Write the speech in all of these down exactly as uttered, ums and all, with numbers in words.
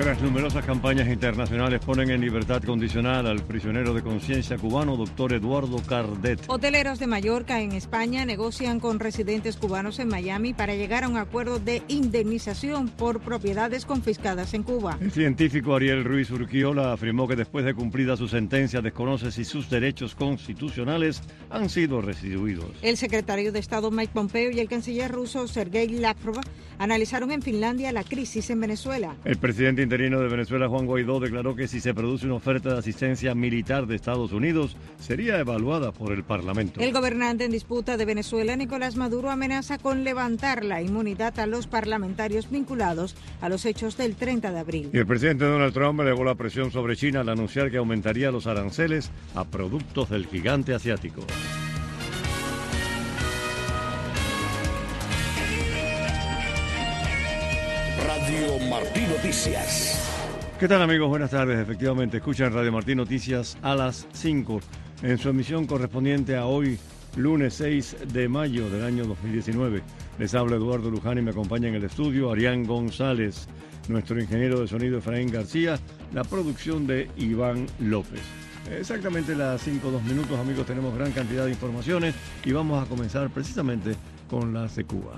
Tras numerosas campañas internacionales ponen en libertad condicional al prisionero de conciencia cubano, doctor Eduardo Cardet. Hoteleros de Mallorca, en España, negocian con residentes cubanos en Miami para llegar a un acuerdo de indemnización por propiedades confiscadas en Cuba. El científico Ariel Ruiz Urquiola afirmó que después de cumplida su sentencia desconoce si sus derechos constitucionales han sido restituidos. El secretario de Estado Mike Pompeo y el canciller ruso Sergei Lavrov analizaron en Finlandia la crisis en Venezuela. El presidente interino de Venezuela, Juan Guaidó, declaró que si se produce una oferta de asistencia militar de Estados Unidos, sería evaluada por el Parlamento. El gobernante en disputa de Venezuela, Nicolás Maduro, amenaza con levantar la inmunidad a los parlamentarios vinculados a los hechos del treinta de abril. Y el presidente Donald Trump elevó la presión sobre China al anunciar que aumentaría los aranceles a productos del gigante asiático. Radio Martí Noticias. ¿Qué tal, amigos? Buenas tardes. Efectivamente, escuchan Radio Martí Noticias a las cinco en su emisión correspondiente a hoy, lunes seis de mayo del año dos mil diecinueve. Les habla Eduardo Luján y me acompaña en el estudio Arián González, nuestro ingeniero de sonido Efraín García, la producción de Iván López. Exactamente las cinco, dos minutos, amigos, tenemos gran cantidad de informaciones y vamos a comenzar precisamente con las de Cuba.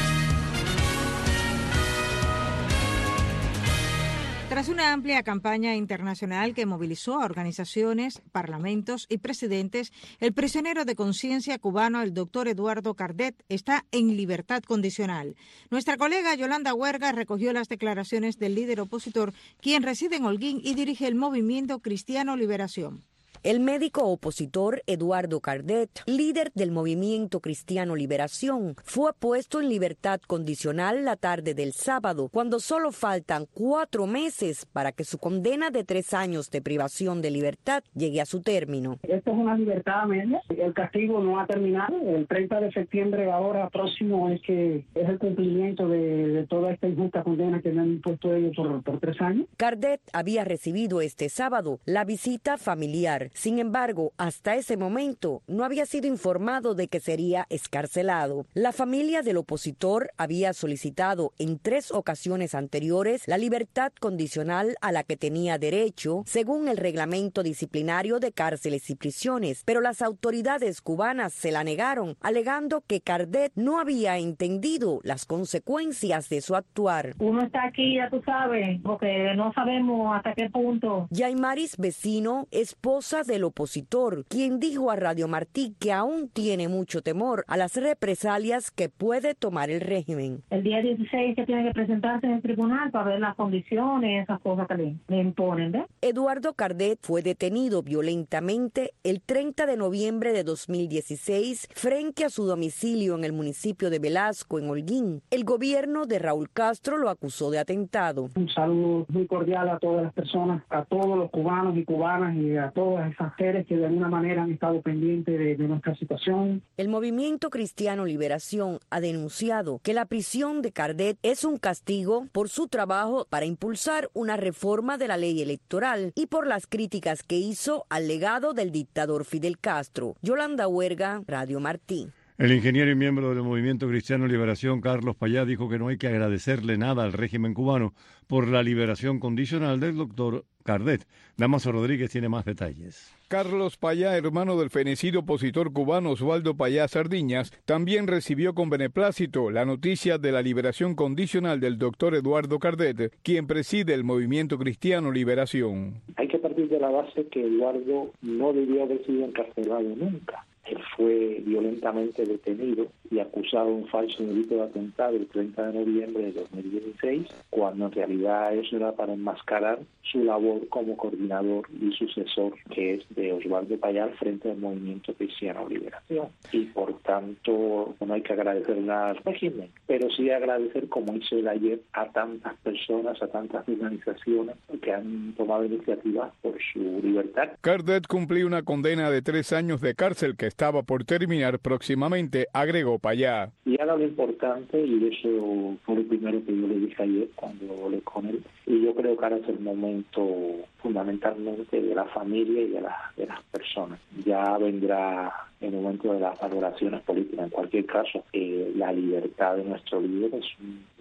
Tras una amplia campaña internacional que movilizó a organizaciones, parlamentos y presidentes, el prisionero de conciencia cubano, el doctor Eduardo Cardet, está en libertad condicional. Nuestra colega Yolanda Huerga recogió las declaraciones del líder opositor, quien reside en Holguín y dirige el Movimiento Cristiano Liberación. El médico opositor Eduardo Cardet, líder del Movimiento Cristiano Liberación, fue puesto en libertad condicional la tarde del sábado, cuando solo faltan cuatro meses para que su condena de tres años de privación de libertad llegue a su término. Esto es una libertad a medias. El castigo no ha terminado. El treinta de septiembre ahora próximo es que es el cumplimiento de, de toda esta injusta condena que me han impuesto ellos por, por tres años. Cardet había recibido este sábado la visita familiar. Sin embargo, hasta ese momento no había sido informado de que sería excarcelado. La familia del opositor había solicitado en tres ocasiones anteriores la libertad condicional a la que tenía derecho, según el reglamento disciplinario de cárceles y prisiones, pero las autoridades cubanas se la negaron, alegando que Cardet no había entendido las consecuencias de su actuar. Uno está aquí, ya tú sabes, porque no sabemos hasta qué punto. Yaimaris Vecino, esposa del opositor, quien dijo a Radio Martí que aún tiene mucho temor a las represalias que puede tomar el régimen. El día dieciséis que tiene que presentarse en el tribunal para ver las condiciones, esas cosas que le, le imponen, ¿ves? Eduardo Cardet fue detenido violentamente el treinta de noviembre de dos mil dieciséis frente a su domicilio en el municipio de Velasco, en Holguín. El gobierno de Raúl Castro lo acusó de atentado. Un saludo muy cordial a todas las personas, a todos los cubanos y cubanas y a todas esas seres que de alguna manera han estado pendientes de, de nuestra situación. El Movimiento Cristiano Liberación ha denunciado que la prisión de Cardet es un castigo por su trabajo para impulsar una reforma de la ley electoral y por las críticas que hizo al legado del dictador Fidel Castro. Yolanda Huerga, Radio Martí. El ingeniero y miembro del Movimiento Cristiano Liberación, Carlos Payá, dijo que no hay que agradecerle nada al régimen cubano por la liberación condicional del doctor Cardet. Damaso Rodríguez tiene más detalles. Carlos Payá, hermano del fenecido opositor cubano Osvaldo Payá Sardiñas, también recibió con beneplácito la noticia de la liberación condicional del doctor Eduardo Cardet, quien preside el Movimiento Cristiano Liberación. Hay que partir de la base que Eduardo no debió haber sido encarcelado nunca. Él fue violentamente detenido y acusado de un falso delito de atentado el treinta de noviembre de dos mil dieciséis, cuando en realidad eso era para enmascarar su labor como coordinador y sucesor, que es de Osvaldo Payá al frente del Movimiento Cristiano Liberación. Y por tanto, no hay que agradecer nada al régimen, pero sí agradecer, como hizo él ayer, a tantas personas, a tantas organizaciones que han tomado iniciativas por su libertad. Cardet cumplió una condena de tres años de cárcel que estaba por terminar próximamente, agregó Payá. Y ahora lo importante, y eso fue lo primero que yo le dije ayer cuando hablé con él, y yo creo que ahora es el momento fundamentalmente de la familia y de, la, de las personas. Ya vendrá el momento de las valoraciones políticas. En cualquier caso, eh, la libertad de nuestro líder es un,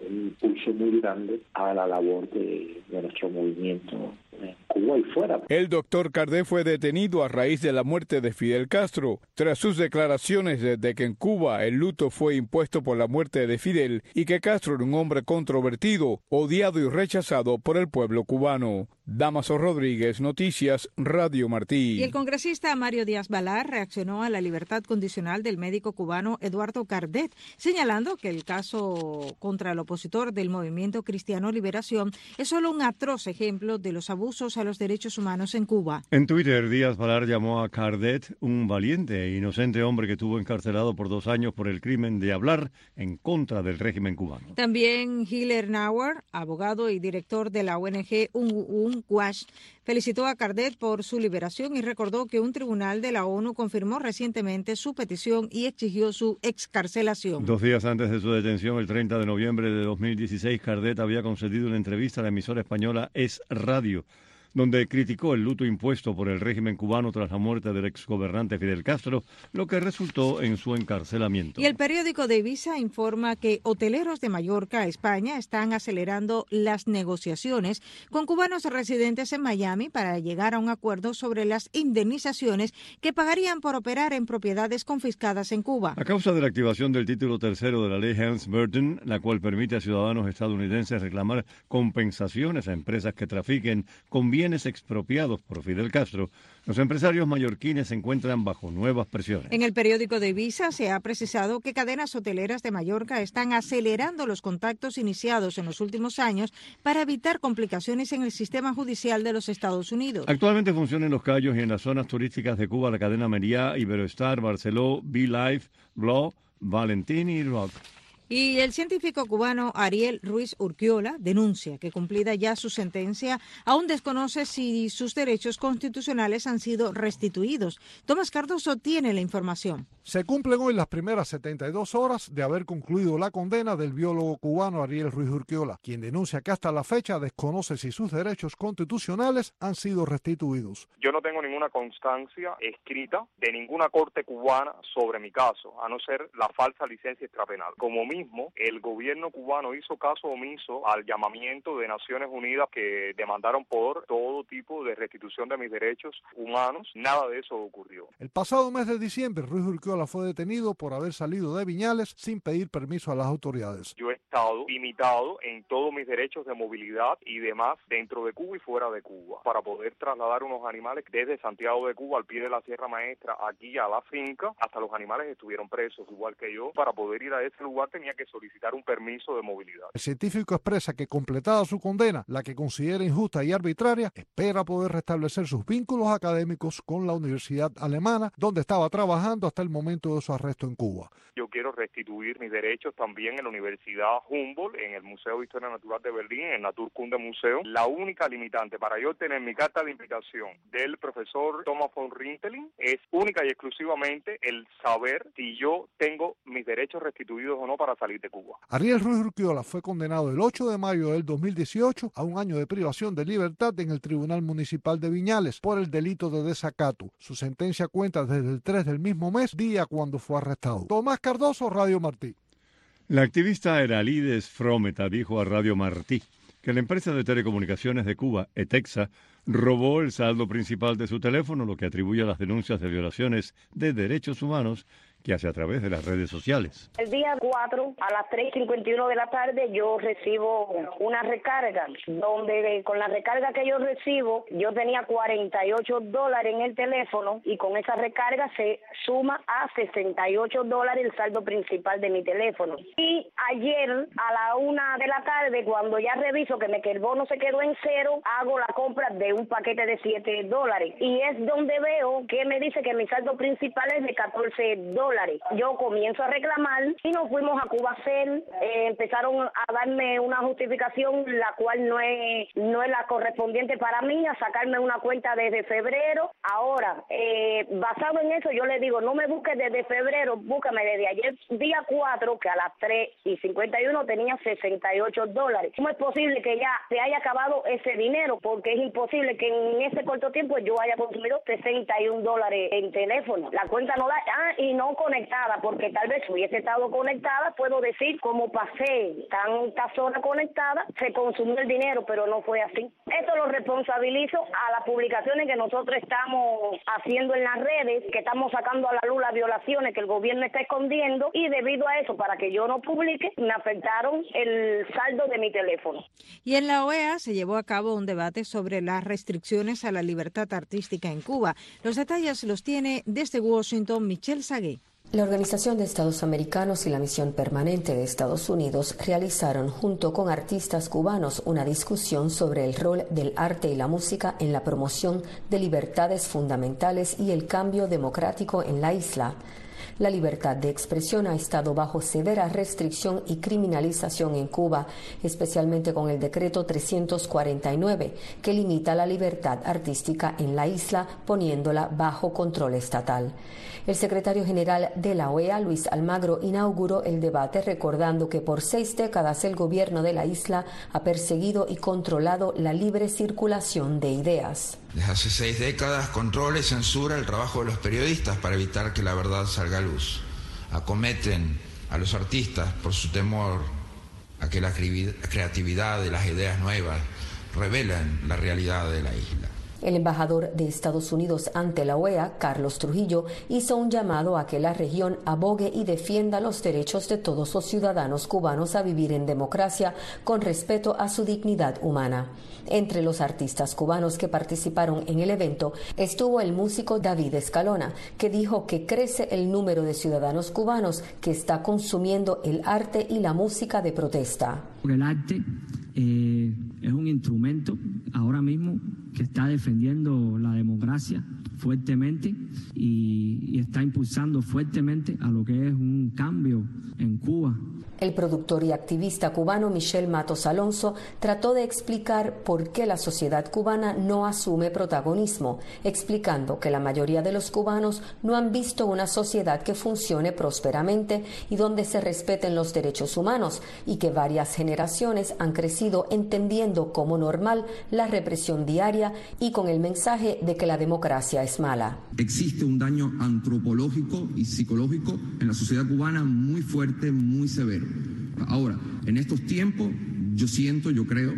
un impulso muy grande a la labor de, de nuestro movimiento en Cuba y fuera. El doctor Cardet fue detenido a raíz de la muerte de Fidel Castro, tras sus declaraciones de que en Cuba el luto fue impuesto por la muerte de Fidel y que Castro era un hombre controvertido, odiado y rechazado por el pueblo cubano. Damaso Rodríguez, Noticias, Radio Martí. Y el congresista Mario Díaz-Balart reaccionó a la libertad condicional del médico cubano Eduardo Cardet, señalando que el caso contra el opositor del Movimiento Cristiano Liberación es solo un atroz ejemplo de los abusos a los derechos humanos en Cuba. En Twitter, Díaz-Balart llamó a Cardet un valiente e inocente hombre que estuvo encarcelado por dos años por el crimen de hablar en contra del régimen cubano. También Hiller Nauer, abogado y director de la O N G Un Wash, felicitó a Cardet por su liberación y recordó que un tribunal de la ONU confirmó recientemente su petición y exigió su excarcelación. Dos días antes de su detención, el treinta de noviembre de dos mil dieciséis, Cardet había concedido una entrevista a la emisora española Es Radio, donde criticó el luto impuesto por el régimen cubano tras la muerte del exgobernante Fidel Castro, lo que resultó en su encarcelamiento. Y el periódico Devisa informa que hoteleros de Mallorca, España, están acelerando las negociaciones con cubanos residentes en Miami para llegar a un acuerdo sobre las indemnizaciones que pagarían por operar en propiedades confiscadas en Cuba. A causa de la activación del título tercero de la ley Helms-Burton, la cual permite a ciudadanos estadounidenses reclamar compensaciones a empresas que trafiquen con bienes bienes expropiados por Fidel Castro, los empresarios mallorquines se encuentran bajo nuevas presiones. En el periódico Devisa se ha precisado que cadenas hoteleras de Mallorca están acelerando los contactos iniciados en los últimos años para evitar complicaciones en el sistema judicial de los Estados Unidos. Actualmente funciona en Los Cayos y en las zonas turísticas de Cuba la cadena Meliá, Iberoestar, Barceló, Be-Life, Blo, Valentini y Rock. Y el científico cubano Ariel Ruiz Urquiola denuncia que, cumplida ya su sentencia, aún desconoce si sus derechos constitucionales han sido restituidos. Tomás Cardoso tiene la información. Se cumplen hoy las primeras setenta y dos horas de haber concluido la condena del biólogo cubano Ariel Ruiz Urquiola, quien denuncia que hasta la fecha desconoce si sus derechos constitucionales han sido restituidos. Yo no tengo ninguna constancia escrita de ninguna corte cubana sobre mi caso, a no ser la falsa licencia extrapenal. Como mismo, el gobierno cubano hizo caso omiso al llamamiento de Naciones Unidas que demandaron por todo tipo de restitución de mis derechos humanos. Nada de eso ocurrió. El pasado mes de diciembre, Ruiz Urquiola fue detenido por haber salido de Viñales sin pedir permiso a las autoridades. Yo he estado limitado en todos mis derechos de movilidad y demás dentro de Cuba y fuera de Cuba para poder trasladar unos animales desde Santiago de Cuba al pie de la Sierra Maestra aquí a la finca. Hasta los animales estuvieron presos igual que yo. Para poder ir a ese lugar tenía que solicitar un permiso de movilidad. El científico expresa que, completada su condena, la que considera injusta y arbitraria, espera poder restablecer sus vínculos académicos con la Universidad Alemana, donde estaba trabajando hasta el momento de su arresto en Cuba. Yo quiero restituir mis derechos también en la Universidad Humboldt, en el Museo de Historia Natural de Berlín, en el Naturkunde Museo. La única limitante para yo obtener mi carta de invitación del profesor Thomas von Rintelin es única y exclusivamente el saber si yo tengo mis derechos restituidos o no para salir de Cuba. Ariel Ruiz Urquiola fue condenado el ocho de mayo del dos mil dieciocho a un año de privación de libertad en el Tribunal Municipal de Viñales por el delito de desacato. Su sentencia cuenta desde el tres del mismo mes, día cuando fue arrestado. Tomás Cardoso, Radio Martí. La activista Eralides Frometa dijo a Radio Martí que la empresa de telecomunicaciones de Cuba, ETEXA, robó el saldo principal de su teléfono, lo que atribuye a las denuncias de violaciones de derechos humanos que hace a través de las redes sociales. El día cuatro a las tres y cincuenta y uno de la tarde yo recibo una recarga, donde con la recarga que yo recibo, yo tenía cuarenta y ocho dólares en el teléfono y con esa recarga se suma a sesenta y ocho dólares el saldo principal de mi teléfono. Y ayer a la una de la tarde, cuando ya reviso que, me, que el bono se quedó en cero, hago la compra de un paquete de siete dólares. Y es donde veo que me dice que mi saldo principal es de catorce dólares. Yo comienzo a reclamar y nos fuimos a Cubacel, eh, empezaron a darme una justificación la cual no es no es la correspondiente para mí, a sacarme una cuenta desde febrero. Ahora, eh, basado en eso, yo le digo, no me busques desde febrero, búscame desde ayer, día cuatro, que a las tres y cincuenta y uno tenía sesenta y ocho dólares. ¿Cómo es posible que ya se haya acabado ese dinero? Porque es imposible que en ese corto tiempo yo haya consumido sesenta y un dólares en teléfono. La cuenta no da, ah, y no conectada, porque tal vez si hubiese estado conectada, puedo decir, como pasé tantas horas conectada, se consumió el dinero, pero no fue así. Esto lo responsabilizo a las publicaciones que nosotros estamos haciendo en las redes, que estamos sacando a la luz las violaciones que el gobierno está escondiendo, y debido a eso, para que yo no publique, me afectaron el saldo de mi teléfono. Y en la O E A se llevó a cabo un debate sobre las restricciones a la libertad artística en Cuba. Los detalles los tiene desde Washington Michelle Sagué. La Organización de Estados Americanos y la Misión Permanente de Estados Unidos realizaron junto con artistas cubanos una discusión sobre el rol del arte y la música en la promoción de libertades fundamentales y el cambio democrático en la isla. La libertad de expresión ha estado bajo severa restricción y criminalización en Cuba, especialmente con el decreto trescientos cuarenta y nueve, que limita la libertad artística en la isla, poniéndola bajo control estatal. El secretario general de la O E A, Luis Almagro, inauguró el debate recordando que por seis décadas el gobierno de la isla ha perseguido y controlado la libre circulación de ideas. Desde hace seis décadas controla y censura el trabajo de los periodistas para evitar que la verdad salga a luz. Acometen a los artistas por su temor a que la creatividad de las ideas nuevas revelen la realidad de la isla. El embajador de Estados Unidos ante la O E A, Carlos Trujillo, hizo un llamado a que la región abogue y defienda los derechos de todos los ciudadanos cubanos a vivir en democracia con respeto a su dignidad humana. Entre los artistas cubanos que participaron en el evento estuvo el músico David Escalona, que dijo que crece el número de ciudadanos cubanos que está consumiendo el arte y la música de protesta. El arte eh, es un instrumento ahora mismo que está defendiendo la democracia fuertemente y, y está impulsando fuertemente a lo que es un cambio en Cuba. El productor y activista cubano Michel Matos Alonso trató de explicar por qué la sociedad cubana no asume protagonismo, explicando que la mayoría de los cubanos no han visto una sociedad que funcione prósperamente y donde se respeten los derechos humanos, y que varias generaciones han crecido entendiendo como normal la represión diaria y con el mensaje de que la democracia es mala. Existe un daño antropológico y psicológico en la sociedad cubana muy fuerte, muy severo. Ahora, en estos tiempos, yo siento, yo creo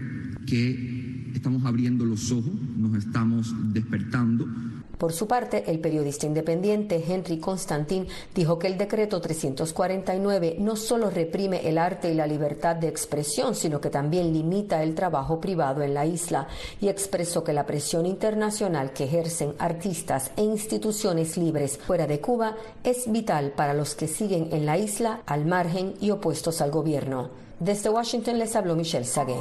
que estamos abriendo los ojos, nos estamos despertando. Por su parte, el periodista independiente Henry Constantin dijo que el decreto trescientos cuarenta y nueve no solo reprime el arte y la libertad de expresión, sino que también limita el trabajo privado en la isla, y expresó que la presión internacional que ejercen artistas e instituciones libres fuera de Cuba es vital para los que siguen en la isla al margen y opuestos al gobierno. Desde Washington les habló Michelle Sagué.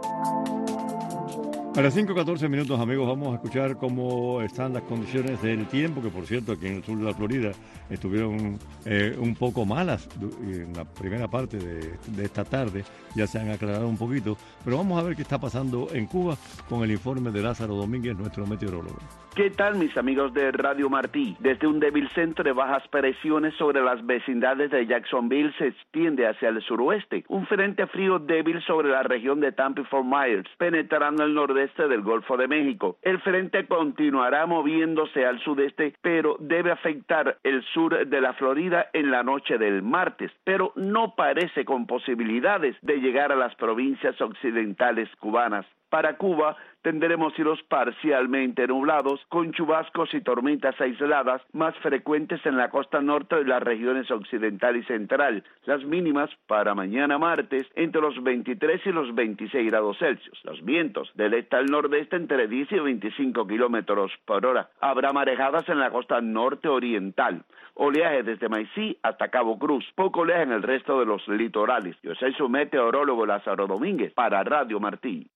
A las cinco y catorce minutos, amigos, vamos a escuchar cómo están las condiciones del tiempo, que por cierto aquí en el sur de la Florida estuvieron eh, un poco malas en la primera parte de, de esta tarde, ya se han aclarado un poquito, pero vamos a ver qué está pasando en Cuba con el informe de Lázaro Domínguez, nuestro meteorólogo. ¿Qué tal, mis amigos de Radio Martí? Desde un débil centro de bajas presiones sobre las vecindades de Jacksonville se extiende hacia el suroeste. Un frente frío débil sobre la región de Tampa y Fort Myers, penetrando el nordeste del Golfo de México. El frente continuará moviéndose al sudeste, pero debe afectar el sur de la Florida en la noche del martes, pero no parece con posibilidades de llegar a las provincias occidentales cubanas. Para Cuba tendremos cielos parcialmente nublados, con chubascos y tormentas aisladas más frecuentes en la costa norte de las regiones occidental y central. Las mínimas para mañana martes entre los veintitrés y los veintiséis grados Celsius. Los vientos del este al nordeste entre diez y veinticinco kilómetros por hora. Habrá marejadas en la costa norte oriental. Oleaje desde Maicí hasta Cabo Cruz. Poco oleaje en el resto de los litorales. Yo soy su meteorólogo Lázaro Domínguez para Radio Martí.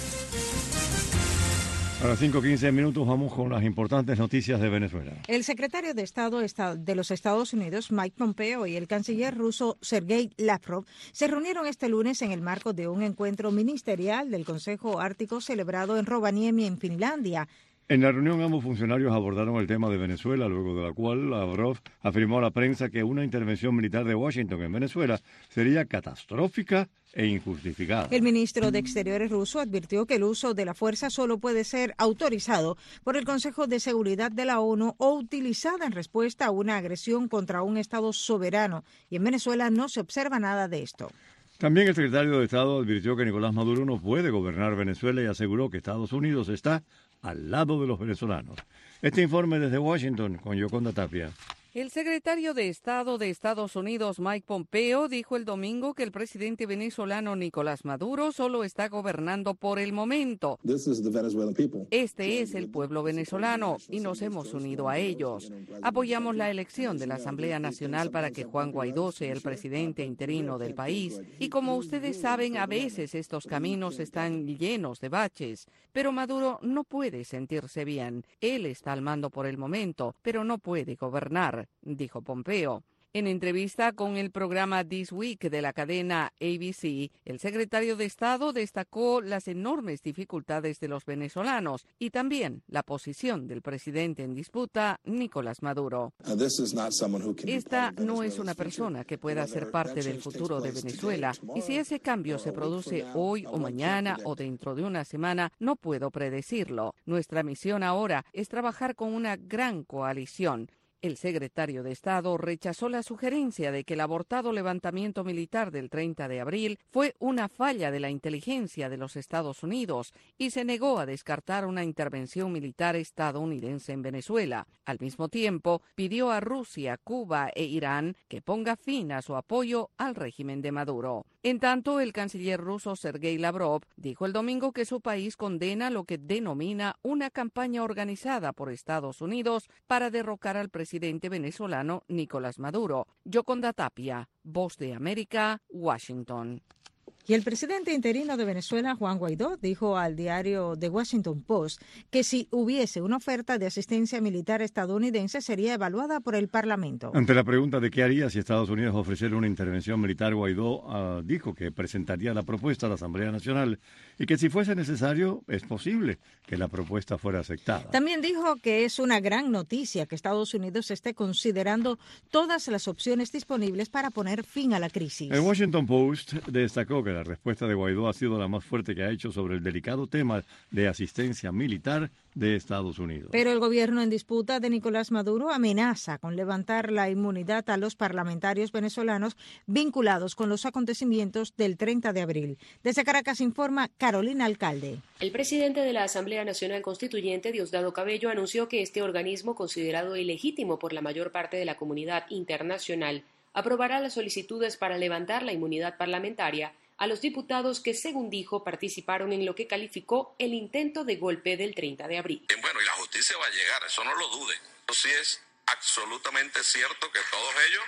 A las cinco y quince minutos vamos con las importantes noticias de Venezuela. El secretario de Estado de los Estados Unidos, Mike Pompeo, y el canciller ruso, Sergei Lavrov, se reunieron este lunes en el marco de un encuentro ministerial del Consejo Ártico celebrado en Rovaniemi, en Finlandia. En la reunión ambos funcionarios abordaron el tema de Venezuela, luego de la cual Lavrov afirmó a la prensa que una intervención militar de Washington en Venezuela sería catastrófica e injustificada. El ministro de Exteriores ruso advirtió que el uso de la fuerza solo puede ser autorizado por el Consejo de Seguridad de la ONU o utilizada en respuesta a una agresión contra un Estado soberano, y en Venezuela no se observa nada de esto. También el secretario de Estado advirtió que Nicolás Maduro no puede gobernar Venezuela y aseguró que Estados Unidos está al lado de los venezolanos. Este informe desde Washington con Yoconda Tapia. El secretario de Estado de Estados Unidos, Mike Pompeo, dijo el domingo que el presidente venezolano Nicolás Maduro solo está gobernando por el momento. Este es el pueblo venezolano y nos hemos unido a ellos. Apoyamos la elección de la Asamblea Nacional para que Juan Guaidó sea el presidente interino del país. Y como ustedes saben, a veces estos caminos están llenos de baches. Pero Maduro no puede sentirse bien. Él está al mando por el momento, pero no puede gobernar, dijo Pompeo. En entrevista con el programa This Week de la cadena A B C, el secretario de Estado destacó las enormes dificultades de los venezolanos y también la posición del presidente en disputa, Nicolás Maduro. Esta no es una persona que pueda ser parte del futuro de Venezuela, y si ese cambio se produce hoy o mañana o dentro de una semana, no puedo predecirlo. Nuestra misión ahora es trabajar con una gran coalición. El secretario de Estado rechazó la sugerencia de que el abortado levantamiento militar del treinta de abril fue una falla de la inteligencia de los Estados Unidos y se negó a descartar una intervención militar estadounidense en Venezuela. Al mismo tiempo, pidió a Rusia, Cuba e Irán que ponga fin a su apoyo al régimen de Maduro. En tanto, el canciller ruso Sergei Lavrov dijo el domingo que su país condena lo que denomina una campaña organizada por Estados Unidos para derrocar al presidente venezolano Nicolás Maduro. Yoconda Tapia, Voz de América, Washington. Y el presidente interino de Venezuela, Juan Guaidó, dijo al diario The Washington Post que si hubiese una oferta de asistencia militar estadounidense sería evaluada por el Parlamento. Ante la pregunta de qué haría si Estados Unidos ofreciera una intervención militar, Guaidó uh, dijo que presentaría la propuesta a la Asamblea Nacional y que si fuese necesario es posible que la propuesta fuera aceptada. También dijo que es una gran noticia que Estados Unidos esté considerando todas las opciones disponibles para poner fin a la crisis. El Washington Post destacó que la respuesta de Guaidó ha sido la más fuerte que ha hecho sobre el delicado tema de asistencia militar de Estados Unidos. Pero el gobierno en disputa de Nicolás Maduro amenaza con levantar la inmunidad a los parlamentarios venezolanos vinculados con los acontecimientos del treinta de abril. Desde Caracas informa Carolina Alcalde. El presidente de la Asamblea Nacional Constituyente, Diosdado Cabello, anunció que este organismo, considerado ilegítimo por la mayor parte de la comunidad internacional, aprobará las solicitudes para levantar la inmunidad parlamentaria a los diputados que, según dijo, participaron en lo que calificó el intento de golpe del treinta de abril. Bueno, y la justicia va a llegar, eso no lo dude. Eso sí es absolutamente cierto que todos ellos,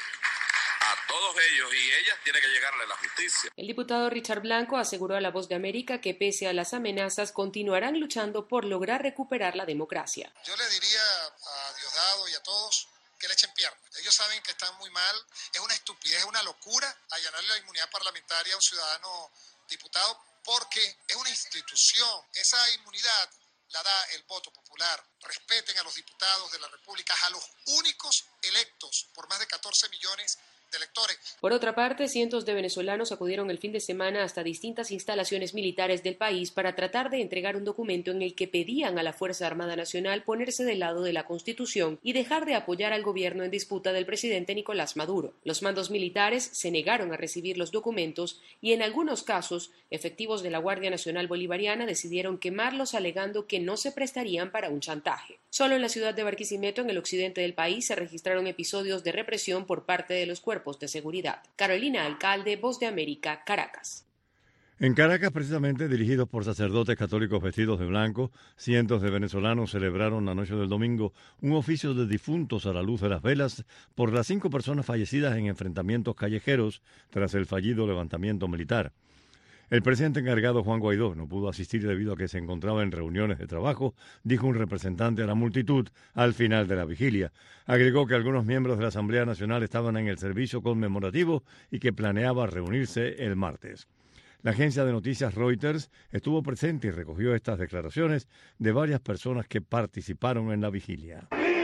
a todos ellos y ellas, tiene que llegarle la justicia. El diputado Richard Blanco aseguró a La Voz de América que, pese a las amenazas, continuarán luchando por lograr recuperar la democracia. Yo le diría a Diosdado y a todos que le echen pierna. Ellos saben que están muy mal, es una estupidez, es una locura allanarle la inmunidad parlamentaria a un ciudadano diputado porque es una institución. Esa inmunidad la da el voto popular. Respeten a los diputados de la República, a los únicos electos por más de catorce millones de electores. Por otra parte, cientos de venezolanos acudieron el fin de semana hasta distintas instalaciones militares del país para tratar de entregar un documento en el que pedían a la Fuerza Armada Nacional ponerse del lado de la Constitución y dejar de apoyar al gobierno en disputa del presidente Nicolás Maduro. Los mandos militares se negaron a recibir los documentos y en algunos casos, efectivos de la Guardia Nacional Bolivariana decidieron quemarlos alegando que no se prestarían para un chantaje. Solo en la ciudad de Barquisimeto, en el occidente del país, se registraron episodios de represión por parte de los cuerpos de seguridad. Carolina Alcalde, Voz de América, Caracas. En Caracas, precisamente, dirigidos por sacerdotes católicos vestidos de blanco, cientos de venezolanos celebraron la noche del domingo un oficio de difuntos a la luz de las velas por las cinco personas fallecidas en enfrentamientos callejeros tras el fallido levantamiento militar. El presidente encargado, Juan Guaidó, no pudo asistir debido a que se encontraba en reuniones de trabajo, dijo un representante a la multitud al final de la vigilia. Agregó que algunos miembros de la Asamblea Nacional estaban en el servicio conmemorativo y que planeaba reunirse el martes. La agencia de noticias Reuters estuvo presente y recogió estas declaraciones de varias personas que participaron en la vigilia.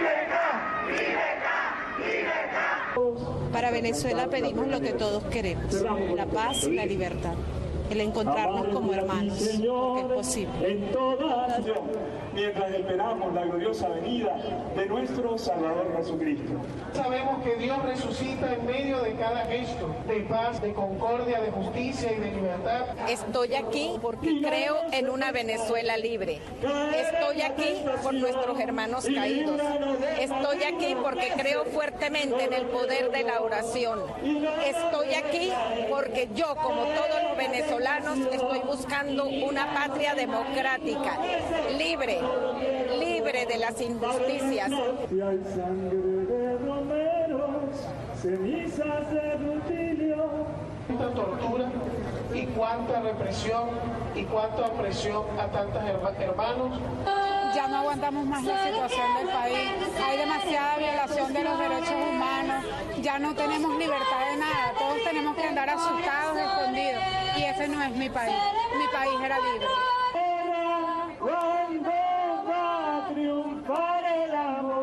Para Venezuela pedimos lo que todos queremos, la paz, la libertad, el encontrarnos como hermanos, porque es posible. En toda nación, mientras esperamos la gloriosa venida de nuestro Salvador Jesucristo. Sabemos que Dios resucita en medio de cada gesto de paz, de concordia, de justicia y de libertad. Estoy aquí porque creo en una Venezuela libre. Estoy aquí por nuestros hermanos caídos. Estoy aquí porque creo fuertemente en el poder de la oración. Estoy aquí porque yo, como todos los venezolanos, estoy buscando una patria democrática, libre, libre de las injusticias. Y hay sangre de romeros, cenizas de rutilio. Cuánta tortura y cuánta represión y cuánta opresión a tantos hermanos. Ya no aguantamos más la situación del país. Hay demasiada violación de los derechos humanos. Ya no tenemos libertad de nada. Todos tenemos que andar asustados, escondidos. Y ese no es mi país. Mi país era libre. ¿Cuándo va a triunfar el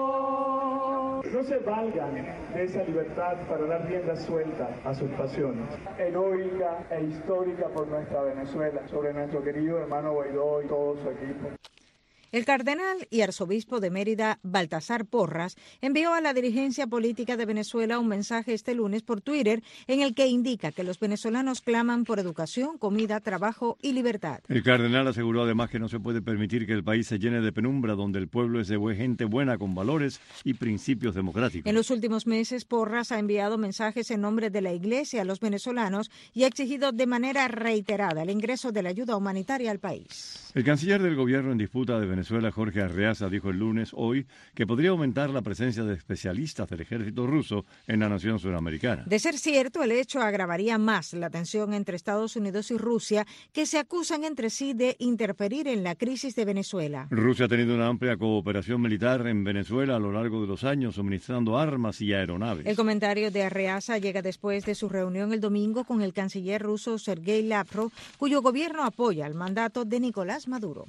amor? No se valgan de esa libertad para dar rienda suelta a sus pasiones. Heroica e histórica por nuestra Venezuela, sobre nuestro querido hermano Guaidó y todo su equipo. El cardenal y arzobispo de Mérida, Baltasar Porras, envió a la dirigencia política de Venezuela un mensaje este lunes por Twitter en el que indica que los venezolanos claman por educación, comida, trabajo y libertad. El cardenal aseguró además que no se puede permitir que el país se llene de penumbra, donde el pueblo es de gente buena con valores y principios democráticos. En los últimos meses, Porras ha enviado mensajes en nombre de la Iglesia a los venezolanos y ha exigido de manera reiterada el ingreso de la ayuda humanitaria al país. El canciller del gobierno en disputa de Venezuela, Jorge Arreaza, dijo el lunes hoy que podría aumentar la presencia de especialistas del ejército ruso en la nación suramericana. De ser cierto, el hecho agravaría más la tensión entre Estados Unidos y Rusia, que se acusan entre sí de interferir en la crisis de Venezuela. Rusia ha tenido una amplia cooperación militar en Venezuela a lo largo de los años, suministrando armas y aeronaves. El comentario de Arreaza llega después de su reunión el domingo con el canciller ruso Sergei Lavrov, cuyo gobierno apoya el mandato de Nicolás Maduro.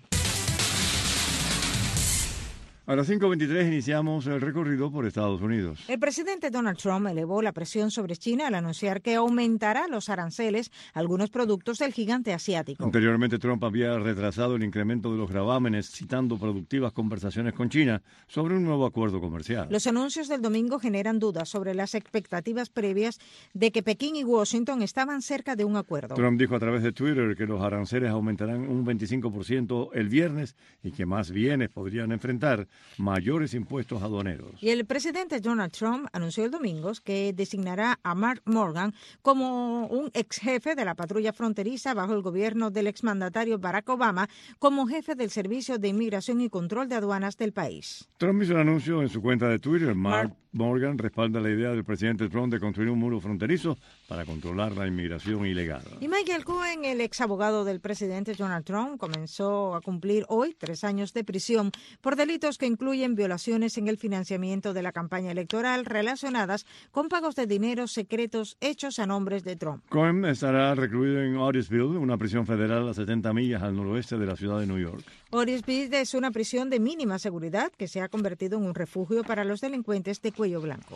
A las cinco veintitrés iniciamos el recorrido por Estados Unidos. El presidente Donald Trump elevó la presión sobre China al anunciar que aumentará los aranceles a algunos productos del gigante asiático. Anteriormente, Trump había retrasado el incremento de los gravámenes, citando productivas conversaciones con China sobre un nuevo acuerdo comercial. Los anuncios del domingo generan dudas sobre las expectativas previas de que Pekín y Washington estaban cerca de un acuerdo. Trump dijo a través de Twitter que los aranceles aumentarán un veinticinco por ciento el viernes y que más bienes podrían enfrentar mayores impuestos aduaneros. Y el presidente Donald Trump anunció el domingo que designará a Mark Morgan como un ex jefe de la patrulla fronteriza bajo el gobierno del exmandatario Barack Obama como jefe del Servicio de Inmigración y Control de Aduanas del país. Trump hizo un anuncio en su cuenta de Twitter. Mark, Mark Morgan respalda la idea del presidente Trump de construir un muro fronterizo para controlar la inmigración ilegal. Y Michael Cohen, el ex abogado del presidente Donald Trump, comenzó a cumplir hoy tres años de prisión por delitos que incluyen violaciones en el financiamiento de la campaña electoral relacionadas con pagos de dinero secretos hechos a nombres de Trump. Cohen estará recluido en Otisville, una prisión federal a setenta millas al noroeste de la ciudad de New York. Otisville es una prisión de mínima seguridad que se ha convertido en un refugio para los delincuentes de cuello blanco.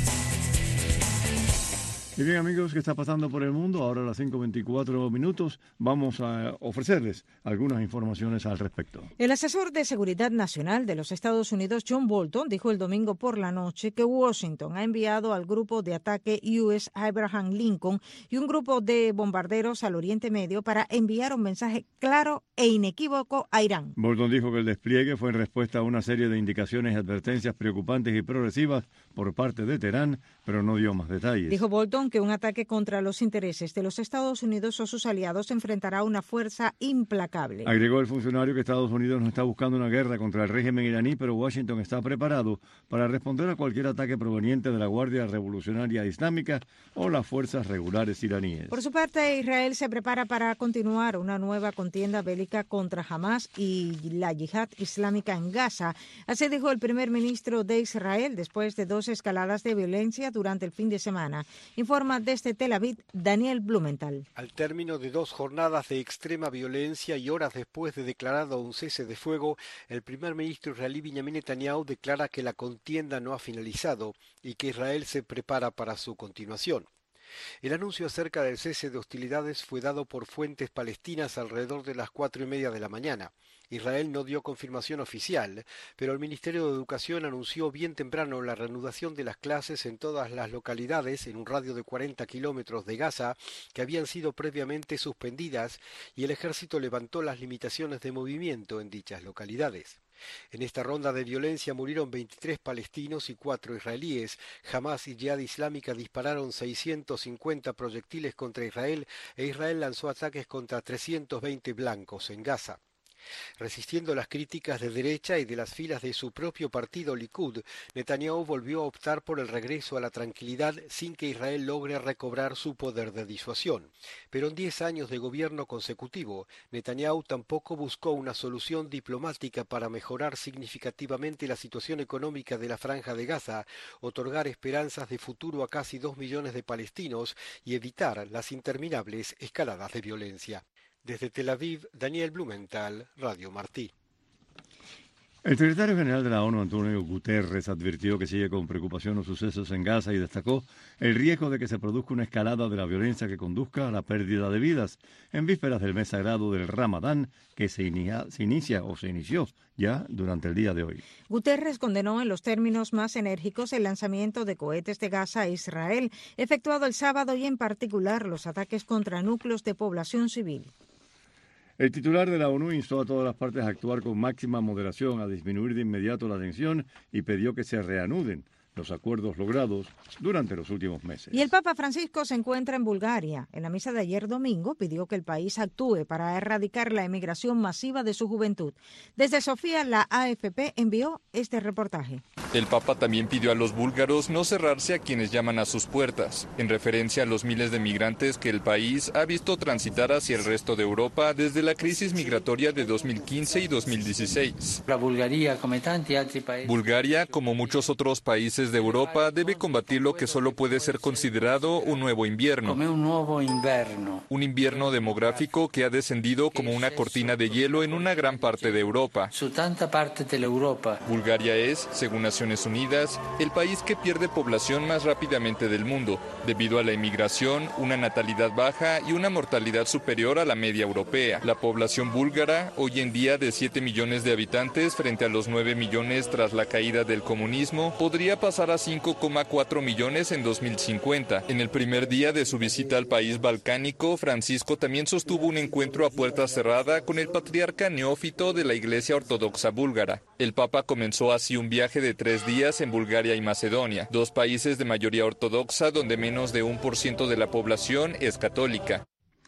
Y bien, amigos, ¿qué está pasando por el mundo? Ahora a las cinco veinticuatro minutos vamos a ofrecerles algunas informaciones al respecto. El asesor de Seguridad Nacional de los Estados Unidos, John Bolton, dijo el domingo por la noche que Washington ha enviado al grupo de ataque U S Abraham Lincoln y un grupo de bombarderos al Oriente Medio para enviar un mensaje claro e inequívoco a Irán. Bolton dijo que el despliegue fue en respuesta a una serie de indicaciones y advertencias preocupantes y progresivas por parte de Teherán, pero no dio más detalles. Dijo Bolton que un ataque contra los intereses de los Estados Unidos o sus aliados enfrentará una fuerza implacable. Agregó el funcionario que Estados Unidos no está buscando una guerra contra el régimen iraní, pero Washington está preparado para responder a cualquier ataque proveniente de la Guardia Revolucionaria Islámica o las fuerzas regulares iraníes. Por su parte, Israel se prepara para continuar una nueva contienda bélica contra Hamas y la yihad islámica en Gaza. Así dijo el primer ministro de Israel después de dos escaladas de violencia durante el fin de semana. Informó informa desde Tel Aviv Daniel Blumenthal. Al término de dos jornadas de extrema violencia y horas después de declarado un cese de fuego, el primer ministro israelí Benjamin Netanyahu declara que la contienda no ha finalizado y que Israel se prepara para su continuación. El anuncio acerca del cese de hostilidades fue dado por fuentes palestinas alrededor de las cuatro y media de la mañana. Israel no dio confirmación oficial, pero el Ministerio de Educación anunció bien temprano la reanudación de las clases en todas las localidades en un radio de cuarenta kilómetros de Gaza que habían sido previamente suspendidas, y el ejército levantó las limitaciones de movimiento en dichas localidades. En esta ronda de violencia murieron veintitrés palestinos y cuatro israelíes. Hamas y Yihad Islámica dispararon seiscientos cincuenta proyectiles contra Israel e Israel lanzó ataques contra trescientos veinte blancos en Gaza. Resistiendo las críticas de derecha y de las filas de su propio partido Likud, Netanyahu volvió a optar por el regreso a la tranquilidad sin que Israel logre recobrar su poder de disuasión. Pero en diez años de gobierno consecutivo, Netanyahu tampoco buscó una solución diplomática para mejorar significativamente la situación económica de la Franja de Gaza, otorgar esperanzas de futuro a casi dos millones de palestinos y evitar las interminables escaladas de violencia. Desde Tel Aviv, Daniel Blumenthal, Radio Martí. El secretario general de la ONU, Antonio Guterres, advirtió que sigue con preocupación los sucesos en Gaza y destacó el riesgo de que se produzca una escalada de la violencia que conduzca a la pérdida de vidas en vísperas del mes sagrado del Ramadán, que se inicia, se inicia o se inició ya durante el día de hoy. Guterres condenó en los términos más enérgicos el lanzamiento de cohetes de Gaza a Israel, efectuado el sábado, y en particular los ataques contra núcleos de población civil. El titular de la ONU instó a todas las partes a actuar con máxima moderación, a disminuir de inmediato la tensión y pidió que se reanuden los acuerdos logrados durante los últimos meses. Y el Papa Francisco se encuentra en Bulgaria. En la misa de ayer domingo pidió que el país actúe para erradicar la emigración masiva de su juventud. Desde Sofía, la A F P envió este reportaje. El Papa también pidió a los búlgaros no cerrarse a quienes llaman a sus puertas, en referencia a los miles de migrantes que el país ha visto transitar hacia el resto de Europa desde la crisis migratoria de dos mil quince y dos mil dieciséis. La Bulgaria, como tanti altri paesi. Bulgaria, como muchos otros países de Europa, debe combatir lo que solo puede ser considerado un nuevo invierno. Como un nuevo invierno. Un invierno demográfico que ha descendido como una cortina de hielo en una gran parte de Europa. Su tanta parte de la Europa. Bulgaria es, según Naciones Unidas, el país que pierde población más rápidamente del mundo, debido a la inmigración, una natalidad baja y una mortalidad superior a la media europea. La población búlgara, hoy en día de siete millones de habitantes frente a los nueve millones tras la caída del comunismo, podría pasar a cinco coma cuatro millones en dos mil cincuenta. En el primer día de su visita al país balcánico, Francisco también sostuvo un encuentro a puerta cerrada con el patriarca neófito de la Iglesia Ortodoxa búlgara. El Papa comenzó así un viaje de tres días en Bulgaria y Macedonia, dos países de mayoría ortodoxa donde menos de un por ciento de la población es católica.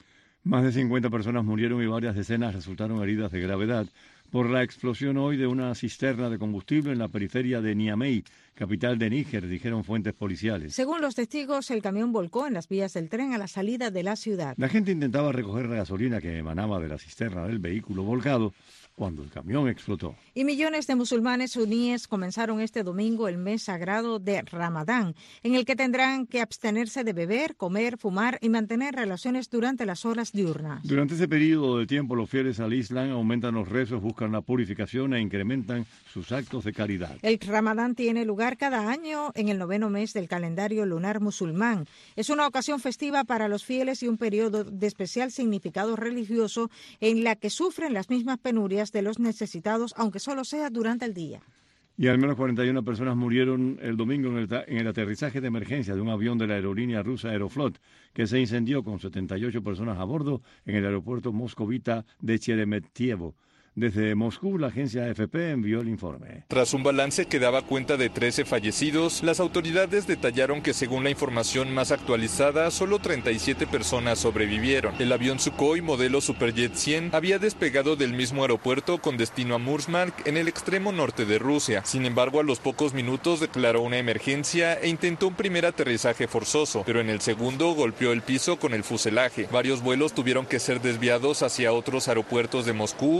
Más de cincuenta personas murieron y varias decenas resultaron heridas de gravedad por la explosión hoy de una cisterna de combustible en la periferia de Niamey, capital de Níger, dijeron fuentes policiales. Según los testigos, el camión volcó en las vías del tren a la salida de la ciudad. La gente intentaba recoger la gasolina que emanaba de la cisterna del vehículo volcado cuando el camión explotó. Y millones de musulmanes suníes comenzaron este domingo el mes sagrado de Ramadán, en el que tendrán que abstenerse de beber, comer, fumar y mantener relaciones durante las horas diurnas. Durante ese periodo de tiempo, los fieles al Islam aumentan los rezos, buscan la purificación e incrementan sus actos de caridad. El Ramadán tiene lugar cada año en el noveno mes del calendario lunar musulmán. Es una ocasión festiva para los fieles y un periodo de especial significado religioso en la que sufren las mismas penurias de los necesitados, aunque solo sea durante el día. Y al menos cuarenta y una personas murieron el domingo en el, en el aterrizaje de emergencia de un avión de la aerolínea rusa Aeroflot, que se incendió con setenta y ocho personas a bordo en el aeropuerto moscovita de Sheremetyevo. Desde Moscú, la agencia A F P envió el informe. Tras un balance que daba cuenta de trece fallecidos, las autoridades detallaron que según la información más actualizada, solo treinta y siete personas sobrevivieron. El avión Sukhoi modelo Superjet cien había despegado del mismo aeropuerto con destino a Murmansk, en el extremo norte de Rusia. Sin embargo, a los pocos minutos declaró una emergencia e intentó un primer aterrizaje forzoso, pero en el segundo golpeó el piso con el fuselaje. Varios vuelos tuvieron que ser desviados hacia otros aeropuertos de Moscú o al de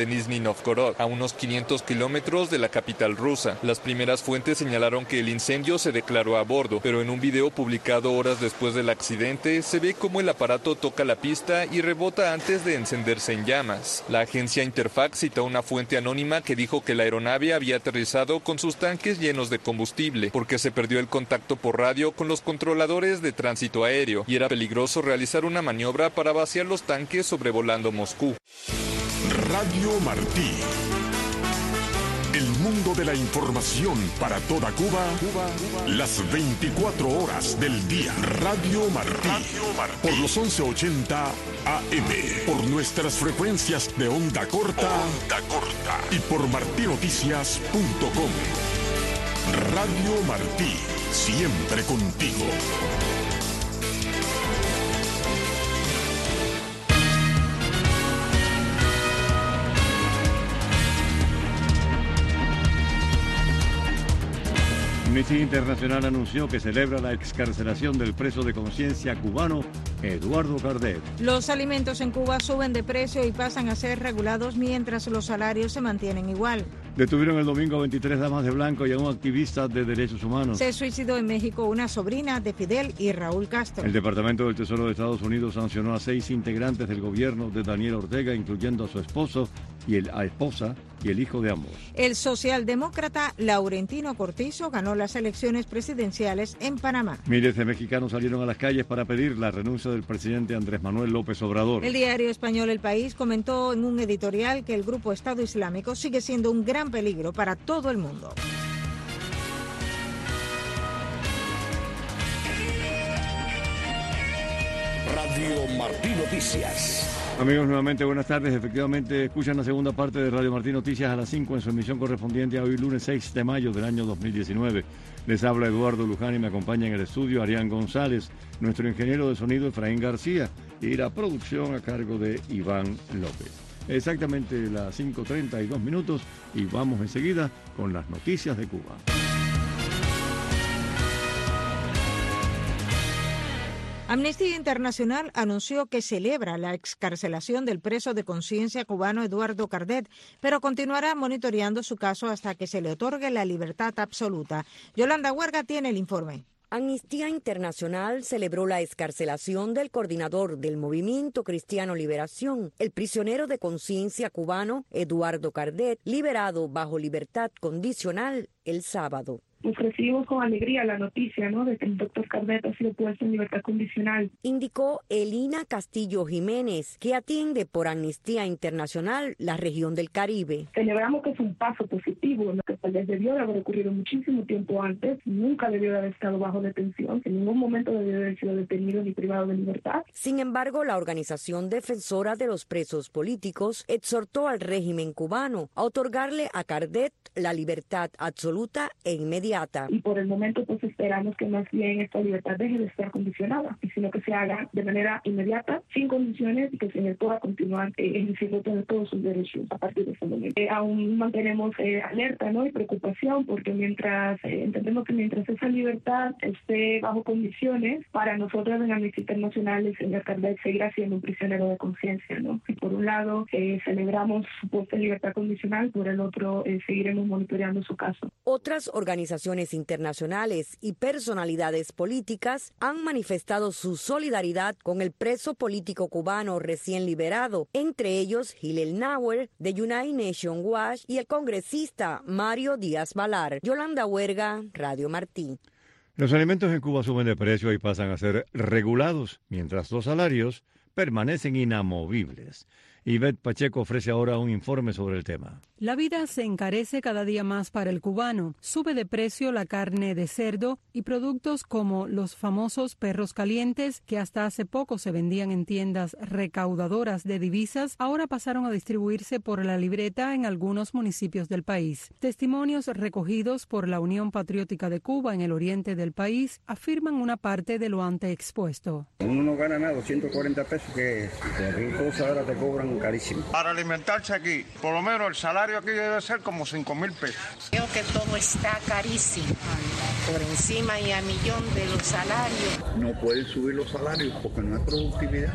de Nizhny Novgorod, a unos quinientos kilómetros de la capital rusa. Las primeras fuentes señalaron que el incendio se declaró a bordo, pero en un video publicado horas después del accidente se ve cómo el aparato toca la pista y rebota antes de encenderse en llamas. La agencia Interfax citó a una fuente anónima que dijo que la aeronave había aterrizado con sus tanques llenos de combustible porque se perdió el contacto por radio con los controladores de tránsito aéreo y era peligroso realizar una maniobra para vaciar los tanques sobrevolando Moscú. Radio Martí. El mundo de la información para toda Cuba, Cuba, Cuba, las veinticuatro horas del día. Radio Martí. Radio Martí. Por los once ochenta A M. Por nuestras frecuencias de onda corta, onda corta. Y por martinoticias punto com. Radio Martí. Siempre contigo. Amnistía Internacional anunció que celebra la excarcelación del preso de conciencia cubano Eduardo Cardet. Los alimentos en Cuba suben de precio y pasan a ser regulados mientras los salarios se mantienen igual. Detuvieron el domingo a veintitrés damas de blanco y a un activista de derechos humanos. Se suicidó en México una sobrina de Fidel y Raúl Castro. El Departamento del Tesoro de Estados Unidos sancionó a seis integrantes del gobierno de Daniel Ortega, incluyendo a su esposo y el, a esposa y el hijo de ambos. El socialdemócrata Laurentino Cortizo ganó las elecciones presidenciales en Panamá. Miles de mexicanos salieron a las calles para pedir la renuncia del presidente Andrés Manuel López Obrador. El diario español El País comentó en un editorial que el grupo Estado Islámico sigue siendo un gran peligro para todo el mundo. Radio Martí Noticias. Amigos, nuevamente buenas tardes. Efectivamente, escuchan la segunda parte de Radio Martí Noticias a las cinco en su emisión correspondiente a hoy, lunes seis de mayo del año dos mil diecinueve. Les habla Eduardo Luján y me acompaña en el estudio Arián González, nuestro ingeniero de sonido Efraín García y la producción a cargo de Iván López. Exactamente las cinco treinta y dos minutos y vamos enseguida con las noticias de Cuba. Amnistía Internacional anunció que celebra la excarcelación del preso de conciencia cubano Eduardo Cardet, pero continuará monitoreando su caso hasta que se le otorgue la libertad absoluta. Yolanda Huerga tiene el informe. Amnistía Internacional celebró la excarcelación del coordinador del Movimiento Cristiano Liberación, el prisionero de conciencia cubano Eduardo Cardet, liberado bajo libertad condicional el sábado. Pues recibimos con alegría la noticia, ¿no?, de que el doctor Cardet ha sido puesto en libertad condicional. Indicó Elina Castillo Jiménez, que atiende por Amnistía Internacional la región del Caribe. Celebramos que es un paso positivo, lo que tal vez debió de haber ocurrido muchísimo tiempo antes, nunca debió de haber estado bajo detención, en ningún momento debió de haber sido detenido ni privado de libertad. Sin embargo, la organización defensora de los presos políticos exhortó al régimen cubano a otorgarle a Cardet la libertad absoluta e inmediata. Y por el momento pues esperamos que más bien esta libertad deje de estar condicionada, y sino que se haga de manera inmediata, sin condiciones, y que se le pueda continuar eh, ejerciendo todos sus derechos a partir de ese momento. Eh, aún mantenemos eh, alerta, ¿no?, y preocupación, porque mientras eh, entendemos que mientras esa libertad esté bajo condiciones, para nosotros en Amnistía Internacional el señor Cardet seguirá siendo un prisionero de conciencia, ¿no? Y por un lado eh, celebramos su puesta en libertad condicional, por el otro eh, seguiremos monitoreando su caso. Otras organizaciones internacionales y personalidades políticas han manifestado su solidaridad con el preso político cubano recién liberado, entre ellos Hillel Nauer de United Nations Watch y el congresista Mario Díaz Balar. Yolanda Huerga, Radio Martí. Los alimentos en Cuba suben de precio y pasan a ser regulados, mientras los salarios permanecen inamovibles. Ivette Pacheco ofrece ahora un informe sobre el tema. La vida se encarece cada día más para el cubano. Sube de precio la carne de cerdo y productos como los famosos perros calientes, que hasta hace poco se vendían en tiendas recaudadoras de divisas, ahora pasaron a distribuirse por la libreta en algunos municipios del país. Testimonios recogidos por la Unión Patriótica de Cuba en el oriente del país afirman una parte de lo anteexpuesto. Uno no gana nada, doscientos cuarenta pesos, que cualquier cosa ahora te cobran están carísimos. Para alimentarse aquí, por lo menos el salario aquí debe ser como cinco mil pesos. Creo que todo está carísimo, por encima y a millón de los salarios. No pueden subir los salarios porque no hay productividad.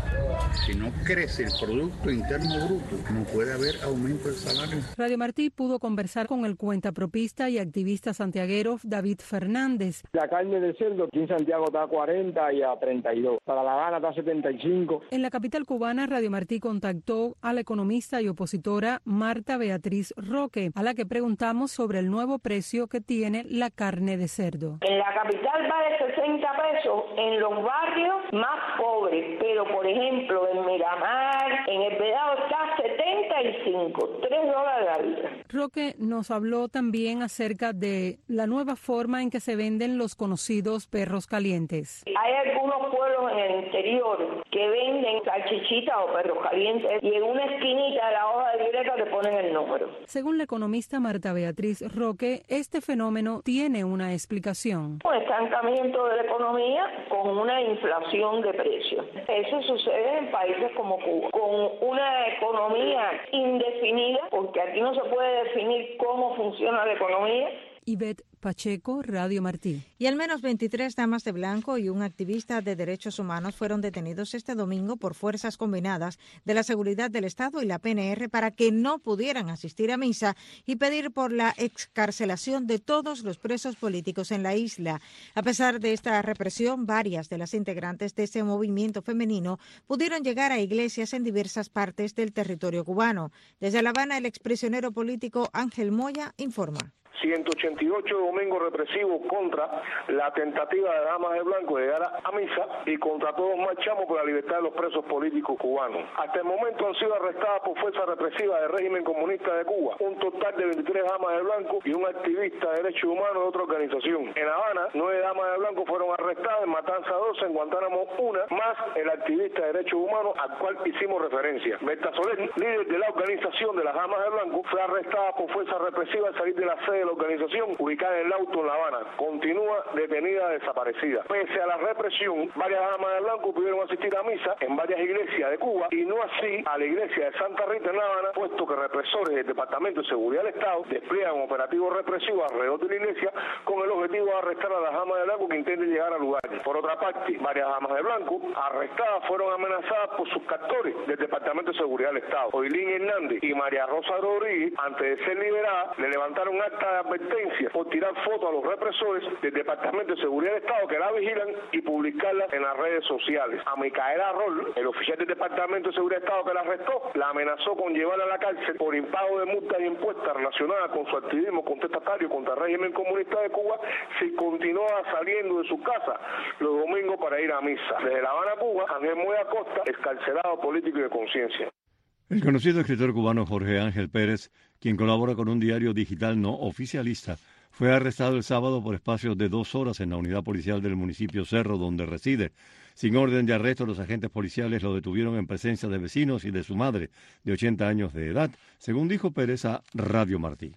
Si no crece el Producto Interno Bruto, no puede haber aumento del salario. Radio Martí pudo conversar con el cuentapropista y activista santiaguero David Fernández. La carne de cerdo aquí en Santiago está a cuarenta y a treinta y dos. Para La Habana está a setenta y cinco. En la capital cubana, Radio Martí contactó a la economista y opositora Marta Beatriz Roque, a la que preguntamos sobre el nuevo precio que tiene la carne de cerdo. En la capital vale sesenta pesos en los barrios más pobres, pero por ejemplo en Miramar, en el Vedado está setenta y cinco, tres dólares la libra. Roque nos habló también acerca de la nueva forma en que se venden los conocidos perros calientes. Hay algunos pueblos en el interior que venden salchichitas o perros calientes y en una esquinita de la hoja de libreta te ponen el número. Según la economista Marta Beatriz Roque, este fenómeno tiene una explicación. Un estancamiento de la economía con una inflación de precios. Eso sucede en países como Cuba, con una economía indefinida, porque aquí no se puede definir cómo funciona la economía. Ivette Pacheco, Radio Martí. Y al menos veintitrés damas de blanco y un activista de derechos humanos fueron detenidos este domingo por fuerzas combinadas de la Seguridad del Estado y la P N R para que no pudieran asistir a misa y pedir por la excarcelación de todos los presos políticos en la isla. A pesar de esta represión, varias de las integrantes de ese movimiento femenino pudieron llegar a iglesias en diversas partes del territorio cubano. Desde La Habana, el exprisionero político Ángel Moya informa. ciento ochenta y ocho domingos represivos contra la tentativa de damas de blanco de llegar a misa y contra todos marchamos por la libertad de los presos políticos cubanos. Hasta el momento han sido arrestadas por fuerza represiva del régimen comunista de Cuba un total de veintitrés damas de blanco y un activista de derechos humanos de otra organización. En La Habana, nueve damas de blanco fueron arrestadas, en Matanza doce, en Guantánamo una, más el activista de derechos humanos al cual hicimos referencia. Berta Soler, líder de la organización de las damas de blanco, fue arrestada por fuerza represiva al salir de la sede de la organización ubicada en el auto en La Habana. Continúa detenida desaparecida. Pese a la represión, varias damas de blanco pudieron asistir a misa en varias iglesias de Cuba y no así a la iglesia de Santa Rita en La Habana, puesto que represores del Departamento de Seguridad del Estado despliegan operativos represivos alrededor de la iglesia con el objetivo de arrestar a las damas de blanco que intenten llegar al lugar. Por otra parte, varias damas de blanco arrestadas fueron amenazadas por sus captores del Departamento de Seguridad del Estado. Oilín Hernández y María Rosa Rodríguez, antes de ser liberadas, le levantaron acta de advertencia por tirar fotos a los represores del Departamento de Seguridad del Estado que la vigilan y publicarla en las redes sociales. A Micaela Rol, el oficial del Departamento de Seguridad del Estado que la arrestó, la amenazó con llevarla a la cárcel por impago de multas y impuestos relacionadas con su activismo contestatario contra el régimen comunista de Cuba si continuaba saliendo de su casa los domingos para ir a misa. Desde La Habana, Cuba, Ángel Moya Costa, excarcelado político y de conciencia. El conocido escritor cubano Jorge Ángel Pérez, quien colabora con un diario digital no oficialista, fue arrestado el sábado por espacios de dos horas en la unidad policial del municipio Cerro, donde reside. Sin orden de arresto, los agentes policiales lo detuvieron en presencia de vecinos y de su madre, de ochenta años de edad, según dijo Pérez a Radio Martí.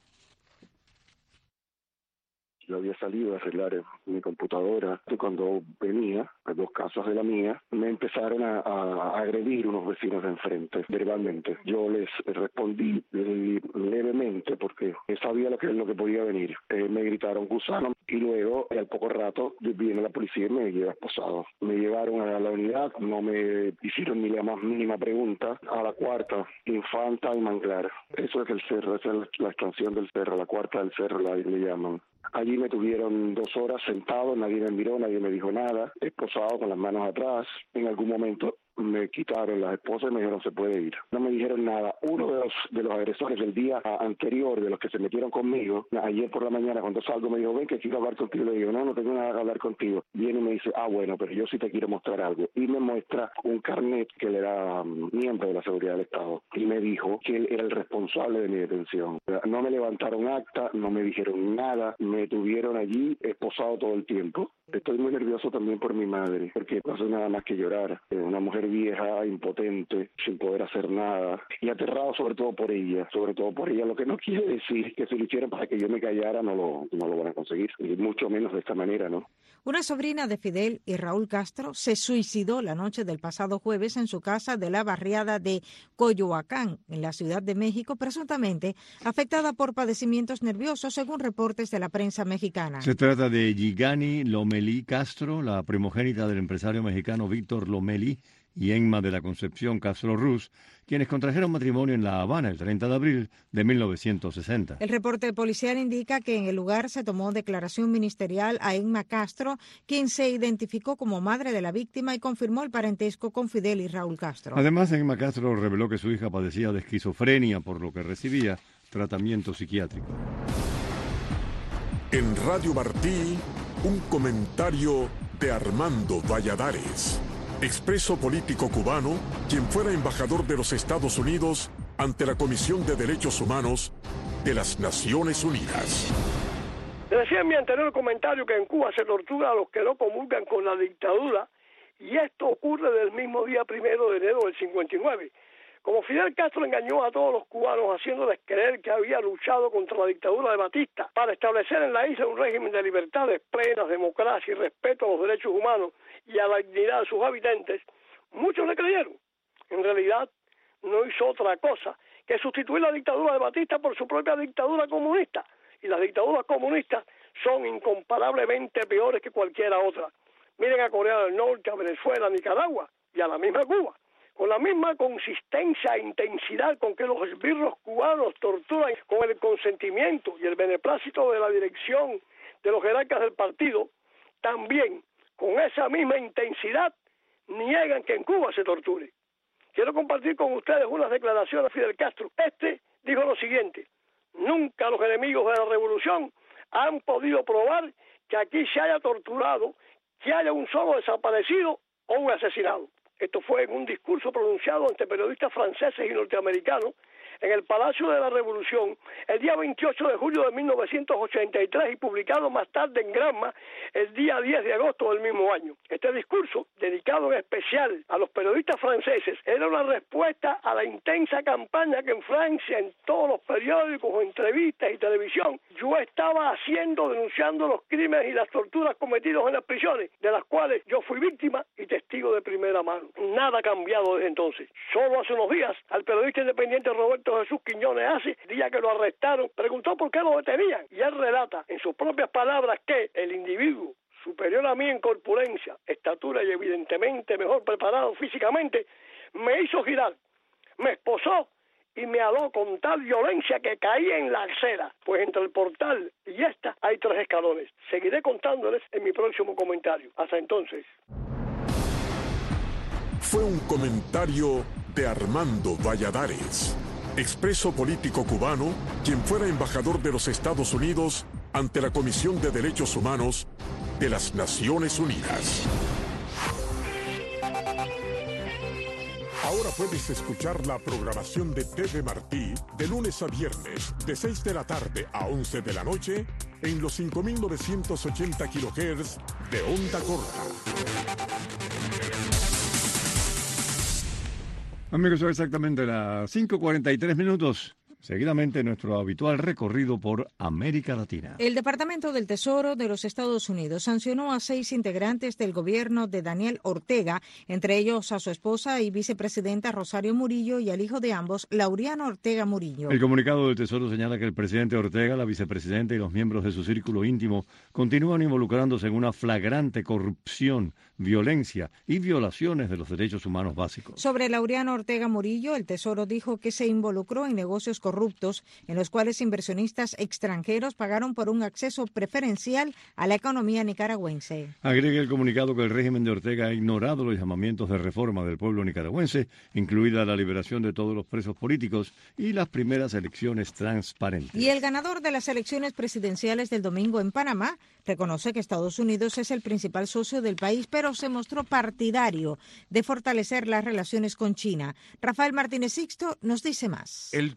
Yo había salido a arreglar mi computadora y cuando venía, a dos casas de la mía, me empezaron a, a agredir unos vecinos de enfrente, verbalmente. Yo les respondí levemente porque sabía lo que, lo que podía venir. Eh, me gritaron gusano y luego, al poco rato, viene la policía y me lleva esposado. Me llevaron a la unidad, no me hicieron ni la más mínima pregunta. A la cuarta, Infanta y Manglar. Eso es el cerro, esa es la, la extensión del cerro, la cuarta del cerro, la, le llaman. Allí me tuvieron dos horas sentado, nadie me miró, nadie me dijo nada, esposado con las manos atrás. En algún momento me quitaron las esposas y me dijeron se puede ir. No me dijeron nada. Uno de los de los agresores del día anterior, de los que se metieron conmigo, ayer por la mañana cuando salgo me dijo, ven que quiero hablar contigo. Le digo, no, no tengo nada que hablar contigo. Viene y me dice, ah bueno, pero yo sí te quiero mostrar algo. Y me muestra un carnet que él era um, miembro de la Seguridad del Estado. Y me dijo que él era el responsable de mi detención. No me levantaron acta, no me dijeron nada, me tuvieron allí esposado todo el tiempo. Estoy muy nervioso también por mi madre, porque no hace nada más que llorar. Una mujer vieja, impotente, sin poder hacer nada, y aterrado sobre todo por ella, sobre todo por ella, lo que no quiere decir que si lo hicieran para que yo me callara no lo, no lo van a conseguir, y mucho menos de esta manera, ¿no? Una sobrina de Fidel y Raúl Castro se suicidó la noche del pasado jueves en su casa de la barriada de Coyoacán, en la Ciudad de México, presuntamente afectada por padecimientos nerviosos, según reportes de la prensa mexicana. Se trata de Yigani Lomelí Castro, la primogénita del empresario mexicano Víctor Lomelí y Emma de la Concepción Castro Ruz, quienes contrajeron matrimonio en La Habana el treinta de abril de mil novecientos sesenta. El reporte policial indica que en el lugar se tomó declaración ministerial a Emma Castro, quien se identificó como madre de la víctima y confirmó el parentesco con Fidel y Raúl Castro. Además, Emma Castro reveló que su hija padecía de esquizofrenia, por lo que recibía tratamiento psiquiátrico. En Radio Martí, un comentario de Armando Valladares, expreso político cubano, quien fuera embajador de los Estados Unidos ante la Comisión de Derechos Humanos de las Naciones Unidas. Decía en mi anterior comentario que en Cuba se tortura a los que no comulgan con la dictadura, y esto ocurre del mismo día primero de enero del cincuenta y nueve. Como Fidel Castro engañó a todos los cubanos haciéndoles creer que había luchado contra la dictadura de Batista para establecer en la isla un régimen de libertades plenas, democracia y respeto a los derechos humanos y a la dignidad de sus habitantes, muchos le creyeron. En realidad, no hizo otra cosa que sustituir la dictadura de Batista por su propia dictadura comunista. Y las dictaduras comunistas son incomparablemente peores que cualquiera otra. Miren a Corea del Norte, a Venezuela, a Nicaragua y a la misma Cuba. Con la misma consistencia e intensidad con que los esbirros cubanos torturan con el consentimiento y el beneplácito de la dirección de los jerarcas del partido, también con esa misma intensidad niegan que en Cuba se torture. Quiero compartir con ustedes unas declaraciones de Fidel Castro. Este dijo lo siguiente: nunca los enemigos de la revolución han podido probar que aquí se haya torturado, que haya un solo desaparecido o un asesinado. Esto fue en un discurso pronunciado ante periodistas franceses y norteamericanos en el Palacio de la Revolución el día veintiocho de julio de mil novecientos ochenta y tres y publicado más tarde en Gramma el día diez de agosto del mismo año. Este discurso, dedicado en especial a los periodistas franceses, era una respuesta a la intensa campaña que en Francia, en todos los periódicos, entrevistas y televisión, yo estaba haciendo denunciando los crímenes y las torturas cometidos en las prisiones, de las cuales yo fui víctima y testigo de primera mano. Nada ha cambiado desde entonces. Solo hace unos días, al periodista independiente Roberto Jesús Quiñones hace, día que lo arrestaron, preguntó por qué lo detenían, y él relata en sus propias palabras que el individuo superior a mí en corpulencia, estatura y evidentemente mejor preparado físicamente, me hizo girar, me esposó y me aló con tal violencia que caí en la acera, pues entre el portal y esta hay tres escalones. Seguiré contándoles en mi próximo comentario. Hasta entonces. Fue un comentario de Armando Valladares, expreso político cubano, quien fuera embajador de los Estados Unidos ante la Comisión de Derechos Humanos de las Naciones Unidas. Ahora puedes escuchar la programación de T V Martí de lunes a viernes, de seis de la tarde a once de la noche, en los cinco mil novecientos ochenta kilohertz de onda corta. Amigos, son exactamente las cinco cuarenta y tres minutos. Seguidamente, nuestro habitual recorrido por América Latina. El Departamento del Tesoro de los Estados Unidos sancionó a seis integrantes del gobierno de Daniel Ortega, entre ellos a su esposa y vicepresidenta Rosario Murillo y al hijo de ambos, Laureano Ortega Murillo. El comunicado del Tesoro señala que el presidente Ortega, la vicepresidenta y los miembros de su círculo íntimo continúan involucrándose en una flagrante corrupción, violencia y violaciones de los derechos humanos básicos. Sobre Laureano Ortega Murillo, el Tesoro dijo que se involucró en negocios corruptos corruptos en los cuales inversionistas extranjeros pagaron por un acceso preferencial a la economía nicaragüense. Agrega el comunicado que el régimen de Ortega ha ignorado los llamamientos de reforma del pueblo nicaragüense, incluida la liberación de todos los presos políticos y las primeras elecciones transparentes. Y el ganador de las elecciones presidenciales del domingo en Panamá reconoce que Estados Unidos es el principal socio del país, pero se mostró partidario de fortalecer las relaciones con China. Rafael Martínez Sixto nos dice más. El Tribunal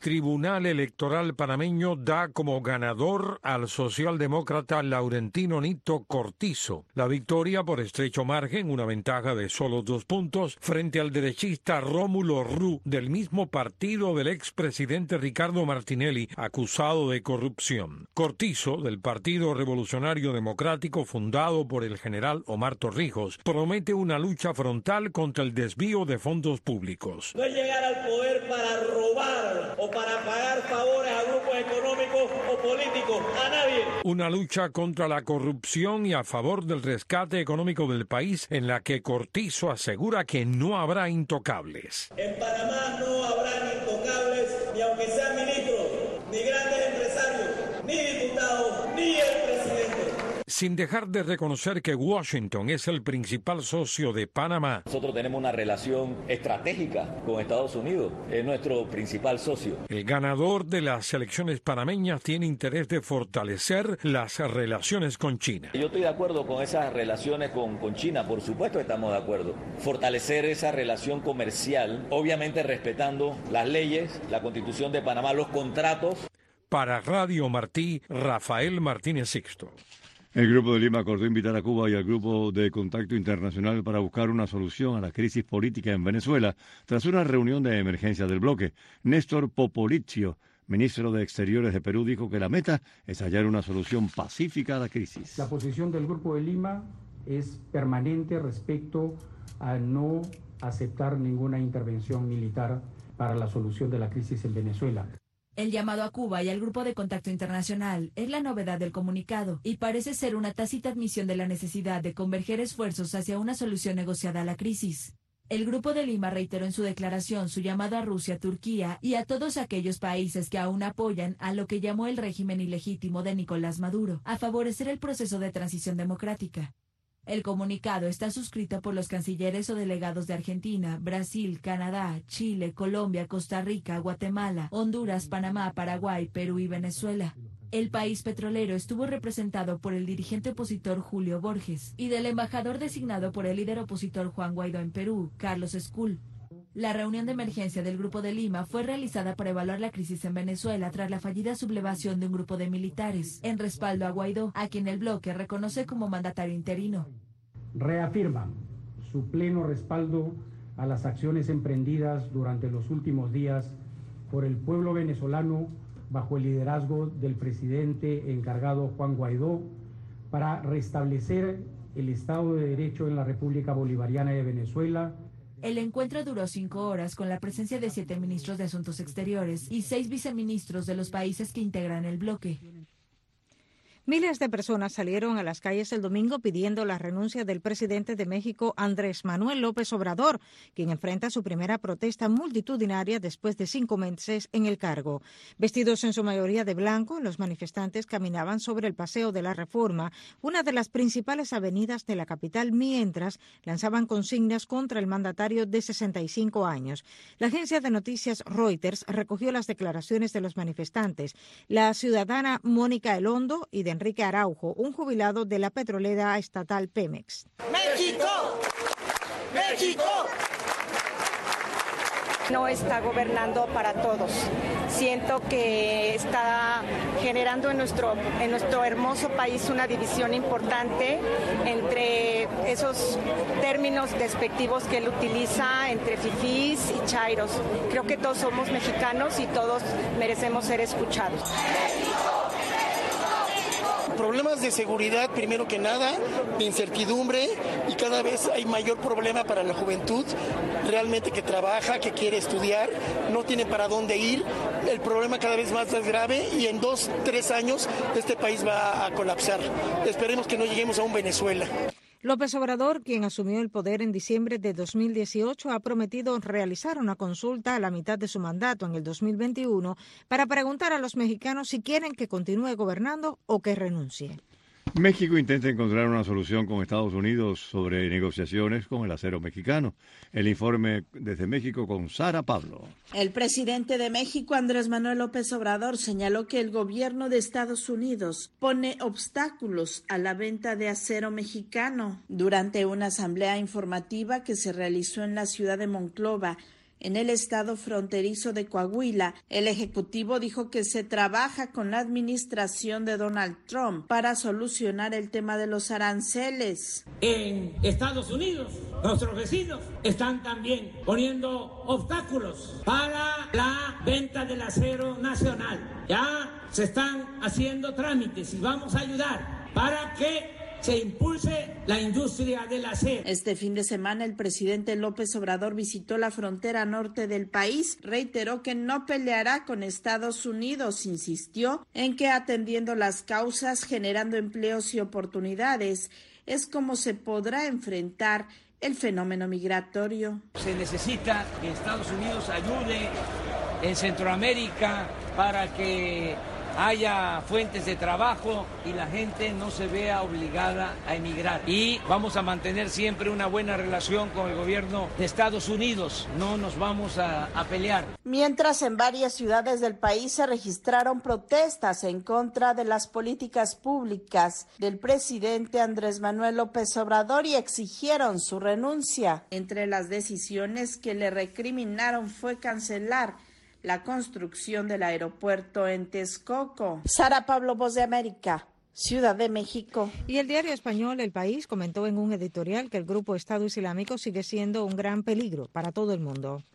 Tribunal Electoral panameño da como ganador al socialdemócrata Laurentino Nito Cortizo. La victoria por estrecho margen, una ventaja de solo dos puntos, frente al derechista Rómulo Rú, del mismo partido del expresidente Ricardo Martinelli, acusado de corrupción. Cortizo, del Partido Revolucionario Democrático, fundado por el general Omar Torrijos, promete una lucha frontal contra el desvío de fondos públicos. No es llegar al poder para robar o para pagar favores a grupos económicos o políticos, a nadie. Una lucha contra la corrupción y a favor del rescate económico del país, en la que Cortizo asegura que no habrá intocables. En Panamá no habrá intocables, ni aunque sean ministros, ni grandes empresarios, ni diputados, ni el presidente. Sin dejar de reconocer que Washington es el principal socio de Panamá. Nosotros tenemos una relación estratégica con Estados Unidos, es nuestro principal socio. El ganador de las elecciones panameñas tiene interés de fortalecer las relaciones con China. Yo estoy de acuerdo con esas relaciones con, con China, por supuesto estamos de acuerdo. Fortalecer esa relación comercial, obviamente respetando las leyes, la Constitución de Panamá, los contratos. Para Radio Martí, Rafael Martínez Sixto. El Grupo de Lima acordó invitar a Cuba y al Grupo de Contacto Internacional para buscar una solución a la crisis política en Venezuela tras una reunión de emergencia del bloque. Néstor Popolizio, ministro de Exteriores de Perú, dijo que la meta es hallar una solución pacífica a la crisis. La posición del Grupo de Lima es permanente respecto a no aceptar ninguna intervención militar para la solución de la crisis en Venezuela. El llamado a Cuba y al Grupo de Contacto Internacional es la novedad del comunicado y parece ser una tácita admisión de la necesidad de converger esfuerzos hacia una solución negociada a la crisis. El Grupo de Lima reiteró en su declaración su llamado a Rusia, Turquía y a todos aquellos países que aún apoyan a lo que llamó el régimen ilegítimo de Nicolás Maduro a favorecer el proceso de transición democrática. El comunicado está suscrito por los cancilleres o delegados de Argentina, Brasil, Canadá, Chile, Colombia, Costa Rica, Guatemala, Honduras, Panamá, Paraguay, Perú y Venezuela. El país petrolero estuvo representado por el dirigente opositor Julio Borges y del embajador designado por el líder opositor Juan Guaidó en Perú, Carlos Escul. La reunión de emergencia del Grupo de Lima fue realizada para evaluar la crisis en Venezuela tras la fallida sublevación de un grupo de militares, en respaldo a Guaidó, a quien el bloque reconoce como mandatario interino. Reafirman su pleno respaldo a las acciones emprendidas durante los últimos días por el pueblo venezolano bajo el liderazgo del presidente encargado Juan Guaidó para restablecer el Estado de Derecho en la República Bolivariana de Venezuela. El encuentro duró cinco horas con la presencia de siete ministros de Asuntos Exteriores y seis viceministros de los países que integran el bloque. Miles de personas salieron a las calles el domingo pidiendo la renuncia del presidente de México, Andrés Manuel López Obrador, quien enfrenta su primera protesta multitudinaria después de cinco meses en el cargo. Vestidos en su mayoría de blanco, los manifestantes caminaban sobre el Paseo de la Reforma, una de las principales avenidas de la capital, mientras lanzaban consignas contra el mandatario de sesenta y cinco años. La agencia de noticias Reuters recogió las declaraciones de los manifestantes. La ciudadana Mónica Elondo y de Enrique Araujo, un jubilado de la petrolera estatal Pemex. ¡México! ¡México! No está gobernando para todos. Siento que está generando en nuestro, en nuestro hermoso país una división importante entre esos términos despectivos que él utiliza, entre fifís y chairos. Creo que todos somos mexicanos y todos merecemos ser escuchados. Problemas de seguridad, primero que nada, de incertidumbre, y cada vez hay mayor problema para la juventud, realmente que trabaja, que quiere estudiar, no tiene para dónde ir, el problema cada vez más es grave y en dos, tres años este país va a colapsar. Esperemos que no lleguemos a un Venezuela. López Obrador, quien asumió el poder en diciembre de dos mil dieciocho, ha prometido realizar una consulta a la mitad de su mandato en el dos mil veintiuno para preguntar a los mexicanos si quieren que continúe gobernando o que renuncie. México intenta encontrar una solución con Estados Unidos sobre negociaciones con el acero mexicano. El informe desde México con Sara Pablo. El presidente de México, Andrés Manuel López Obrador, señaló que el gobierno de Estados Unidos pone obstáculos a la venta de acero mexicano. Durante una asamblea informativa que se realizó en la ciudad de Monclova, en el estado fronterizo de Coahuila. El ejecutivo dijo que se trabaja con la administración de Donald Trump para solucionar el tema de los aranceles. En Estados Unidos, nuestros vecinos están también poniendo obstáculos para la venta del acero nacional. Ya se están haciendo trámites y vamos a ayudar para que se impulse la industria del acero. Este fin de semana el presidente López Obrador visitó la frontera norte del país, reiteró que no peleará con Estados Unidos, insistió en que atendiendo las causas, generando empleos y oportunidades, es como se podrá enfrentar el fenómeno migratorio. Se necesita que Estados Unidos ayude en Centroamérica para que haya fuentes de trabajo y la gente no se vea obligada a emigrar. Y vamos a mantener siempre una buena relación con el gobierno de Estados Unidos. No nos vamos a, a pelear. Mientras en varias ciudades del país se registraron protestas en contra de las políticas públicas del presidente Andrés Manuel López Obrador y exigieron su renuncia. Entre las decisiones que le recriminaron fue cancelar la construcción del aeropuerto en Texcoco. Sara Pablo, Voz de América, Ciudad de México. Y el diario español El País comentó en un editorial que el grupo Estado Islámico sigue siendo un gran peligro para todo el mundo.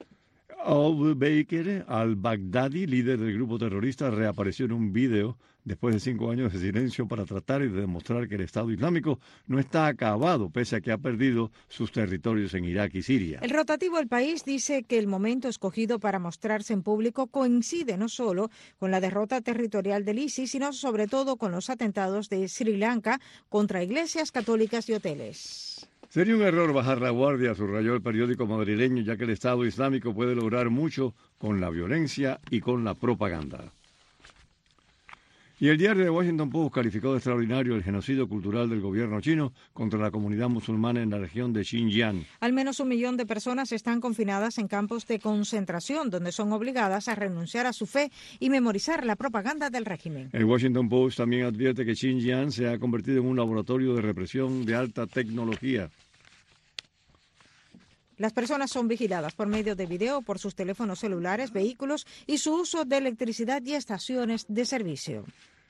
Abu Bakr al-Baghdadi, líder del grupo terrorista, reapareció en un video después de cinco años de silencio para tratar de demostrar que el Estado Islámico no está acabado, pese a que ha perdido sus territorios en Irak y Siria. El rotativo El País dice que el momento escogido para mostrarse en público coincide no solo con la derrota territorial del ISIS, sino sobre todo con los atentados de Sri Lanka contra iglesias católicas y hoteles. Sería un error bajar la guardia, subrayó el periódico madrileño, ya que el Estado Islámico puede lograr mucho con la violencia y con la propaganda. Y el diario de Washington Post calificó de extraordinario el genocidio cultural del gobierno chino contra la comunidad musulmana en la región de Xinjiang. Al menos un millón de personas están confinadas en campos de concentración, donde son obligadas a renunciar a su fe y memorizar la propaganda del régimen. El Washington Post también advierte que Xinjiang se ha convertido en un laboratorio de represión de alta tecnología. Las personas son vigiladas por medio de video, por sus teléfonos celulares, vehículos y su uso de electricidad y estaciones de servicio.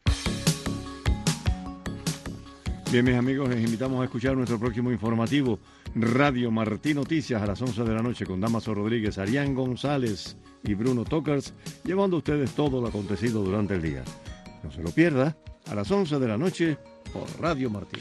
Bien, mis amigos, les invitamos a escuchar nuestro próximo informativo, Radio Martí Noticias, a las once de la noche, con Damaso Rodríguez, Arián González y Bruno Tokers, llevando a ustedes todo lo acontecido durante el día. No se lo pierda, a las once de la noche, por Radio Martí.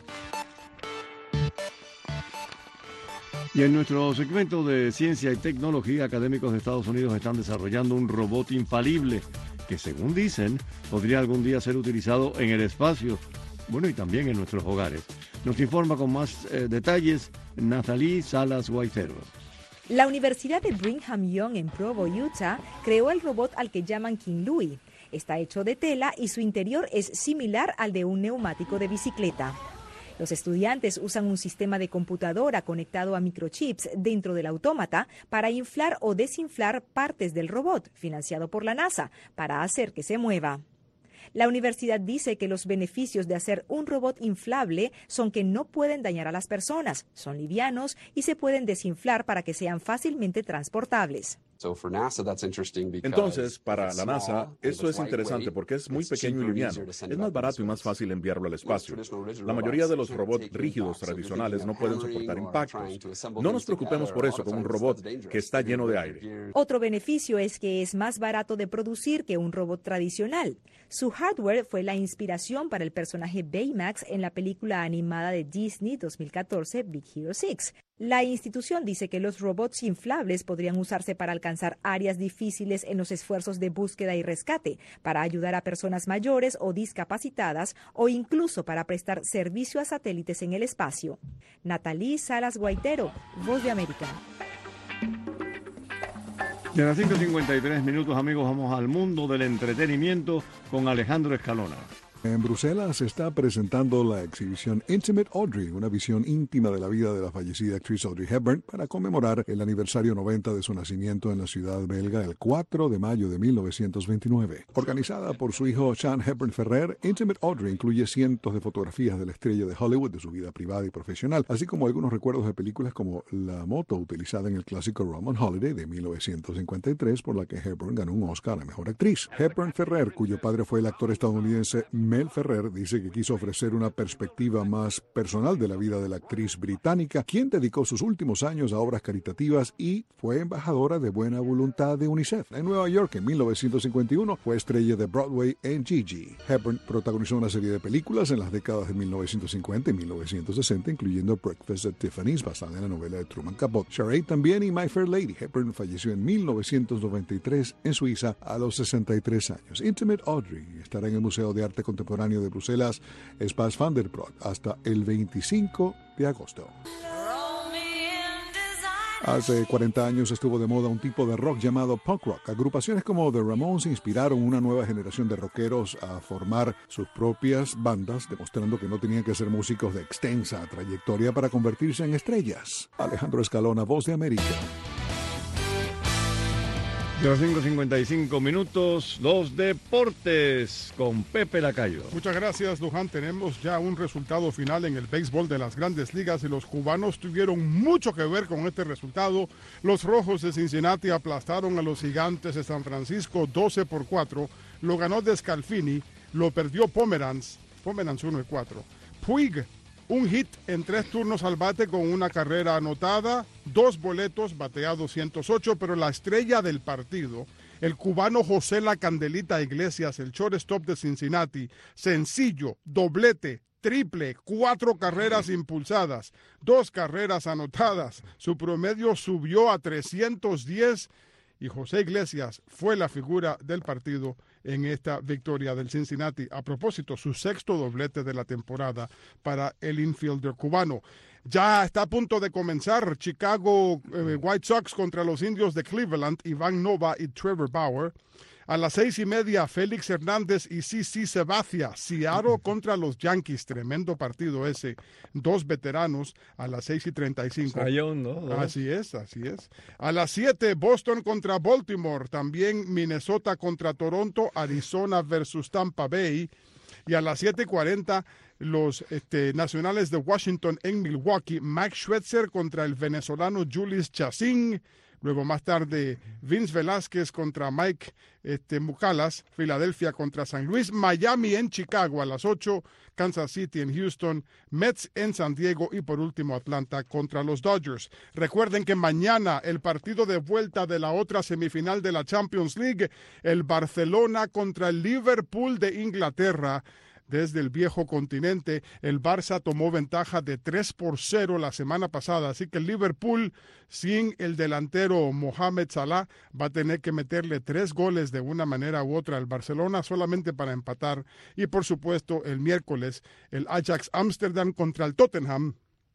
Y en nuestro segmento de ciencia y tecnología, académicos de Estados Unidos están desarrollando un robot infalible que, según dicen, podría algún día ser utilizado en el espacio, bueno, y también en nuestros hogares. Nos informa con más eh, detalles Nathalie Salas Guaitero. La Universidad de Brigham Young en Provo, Utah, creó el robot al que llaman King Louie. Está hecho de tela y su interior es similar al de un neumático de bicicleta. Los estudiantes usan un sistema de computadora conectado a microchips dentro del autómata para inflar o desinflar partes del robot, financiado por la NASA, para hacer que se mueva. La universidad dice que los beneficios de hacer un robot inflable son que no pueden dañar a las personas, son livianos y se pueden desinflar para que sean fácilmente transportables. Entonces, para la NASA, esto es interesante porque es muy pequeño y liviano. Es más barato y más fácil enviarlo al espacio. La mayoría de los robots rígidos tradicionales no pueden soportar impactos. No nos preocupemos por eso con un robot que está lleno de aire. Otro beneficio es que es más barato de producir que un robot tradicional. Su hardware fue la inspiración para el personaje Baymax en la película animada de Disney dos mil catorce, Big Hero seis. La institución dice que los robots inflables podrían usarse para alcanzar áreas difíciles en los esfuerzos de búsqueda y rescate, para ayudar a personas mayores o discapacitadas o incluso para prestar servicio a satélites en el espacio. Nathalie Salas Guaitero, Voz de América. De las cinco cincuenta y tres minutos, amigos, vamos al mundo del entretenimiento con Alejandro Escalona. En Bruselas se está presentando la exhibición Intimate Audrey, una visión íntima de la vida de la fallecida actriz Audrey Hepburn para conmemorar el aniversario noventa de su nacimiento en la ciudad belga el cuatro de mayo de mil novecientos veintinueve. Organizada por su hijo Sean Hepburn Ferrer, Intimate Audrey incluye cientos de fotografías de la estrella de Hollywood, de su vida privada y profesional, así como algunos recuerdos de películas como la moto utilizada en el clásico Roman Holiday de mil novecientos cincuenta y tres, por la que Hepburn ganó un Oscar a la mejor actriz. Hepburn Ferrer, cuyo padre fue el actor estadounidense Mel Ferrer, dice que quiso ofrecer una perspectiva más personal de la vida de la actriz británica, quien dedicó sus últimos años a obras caritativas y fue embajadora de buena voluntad de UNICEF. En Nueva York, en mil novecientos cincuenta y uno, fue estrella de Broadway en Gigi. Hepburn protagonizó una serie de películas en las décadas de mil novecientos cincuenta y mil novecientos sesenta, incluyendo Breakfast at Tiffany's, basada en la novela de Truman Capote, Charade también y My Fair Lady. Hepburn falleció en mil novecientos noventa y tres en Suiza a los sesenta y tres años. Intimate Audrey estará en el Museo de Arte Contemporáneo de Bruselas, Espace van der Broek, hasta el veinticinco de agosto. Hace cuarenta años estuvo de moda un tipo de rock llamado punk rock. Agrupaciones como The Ramones inspiraron una nueva generación de rockeros a formar sus propias bandas, demostrando que no tenían que ser músicos de extensa trayectoria para convertirse en estrellas. Alejandro Escalona, Voz de América. De los cinco cincuenta y cinco minutos, los deportes con Pepe Lacayo. Muchas gracias, Luján. Tenemos ya un resultado final en el béisbol de las Grandes Ligas y los cubanos tuvieron mucho que ver con este resultado. Los Rojos de Cincinnati aplastaron a los Gigantes de San Francisco doce por cuatro. Lo ganó Descalfini, lo perdió Pomeranz, Pomeranz uno y cuatro. Puig, un hit en tres turnos al bate con una carrera anotada, dos boletos, batea doscientos ocho, pero la estrella del partido, el cubano José La Candelita Iglesias, el shortstop de Cincinnati, sencillo, doblete, triple, cuatro carreras impulsadas, dos carreras anotadas, su promedio subió a trescientos diez y José Iglesias fue la figura del partido en esta victoria del Cincinnati. A propósito, su sexto doblete de la temporada para el infielder cubano. Ya está a punto de comenzar Chicago eh, White Sox contra los Indios de Cleveland, Iván Nova y Trevor Bauer. A las seis y media, Félix Hernández y Cici Sabathia, Seattle contra los Yankees. Tremendo partido ese. Dos veteranos a las seis y treinta y cinco. Sayón, ¿no? Así es, así es. A las siete, Boston contra Baltimore. También Minnesota contra Toronto, Arizona versus Tampa Bay. Y a las siete y cuarenta, los este, Nacionales de Washington en Milwaukee, Max Scherzer contra el venezolano Julius Chacín. Luego más tarde, Vince Velázquez contra Mike este, Mucalas, Filadelfia contra San Luis, Miami en Chicago a las ocho, Kansas City en Houston, Mets en San Diego y por último Atlanta contra los Dodgers. Recuerden que mañana el partido de vuelta de la otra semifinal de la Champions League, el Barcelona contra el Liverpool de Inglaterra. Desde el viejo continente, el Barça tomó ventaja de tres por cero la semana pasada, así que el Liverpool, sin el delantero Mohamed Salah, va a tener que meterle tres goles de una manera u otra al Barcelona solamente para empatar. Y por supuesto, el miércoles, el Ajax Amsterdam contra el Tottenham.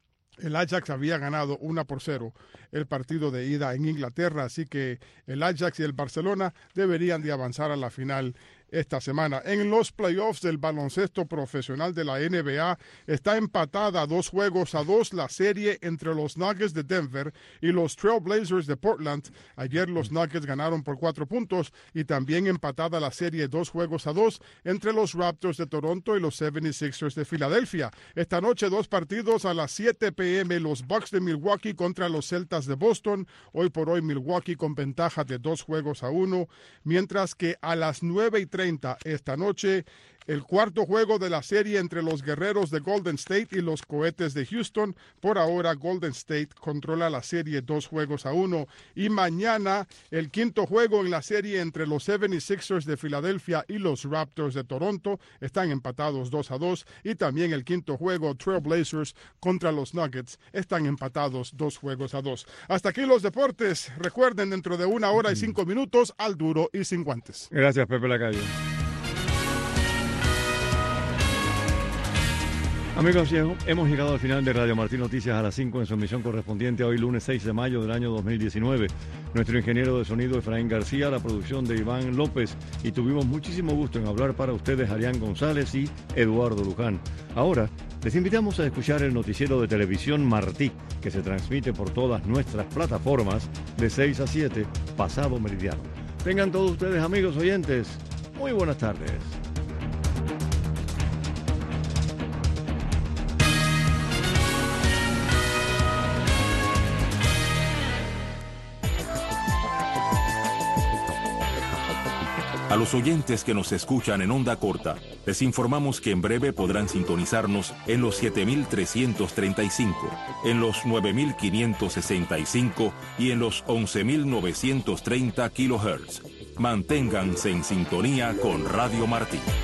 El Ajax había ganado uno por cero el partido de ida en Inglaterra, así que el Ajax y el Barcelona deberían de avanzar a la final esta semana. En los playoffs del baloncesto profesional de la N B A está empatada dos juegos a dos la serie entre los Nuggets de Denver y los Trail Blazers de Portland. Ayer los Nuggets ganaron por cuatro puntos y también empatada la serie dos juegos a dos entre los Raptors de Toronto y los setenta y seis ers de Filadelfia. Esta noche dos partidos a las siete p m, los Bucks de Milwaukee contra los Celtas de Boston. Hoy por hoy Milwaukee con ventaja de dos juegos a uno, mientras que a las nueve y treinta esta noche el cuarto juego de la serie entre los Guerreros de Golden State y los Cohetes de Houston. Por ahora Golden State controla la serie dos juegos a uno. Y mañana el quinto juego en la serie entre los setenta y seis ers de Filadelfia y los Raptors de Toronto. Están empatados dos a dos. Y también el quinto juego, Trail Blazers contra los Nuggets. Están empatados dos juegos a dos. Hasta aquí los deportes. Recuerden, dentro de una hora y cinco minutos, al duro y sin guantes. Gracias, Pepe Lacayo. Amigos, hemos llegado al final de Radio Martí Noticias a las cinco en su emisión correspondiente a hoy lunes seis de mayo del año dos mil diecinueve. Nuestro ingeniero de sonido Efraín García, la producción de Iván López, y tuvimos muchísimo gusto en hablar para ustedes Arián González y Eduardo Luján. Ahora, les invitamos a escuchar el noticiero de televisión Martí, que se transmite por todas nuestras plataformas de seis a siete, pasado meridiano. Tengan todos ustedes, amigos oyentes, muy buenas tardes. A los oyentes que nos escuchan en onda corta, les informamos que en breve podrán sintonizarnos en los siete mil trescientos treinta y cinco, en los nueve mil quinientos sesenta y cinco y en los once mil novecientos treinta kilohertz. Manténganse en sintonía con Radio Martí.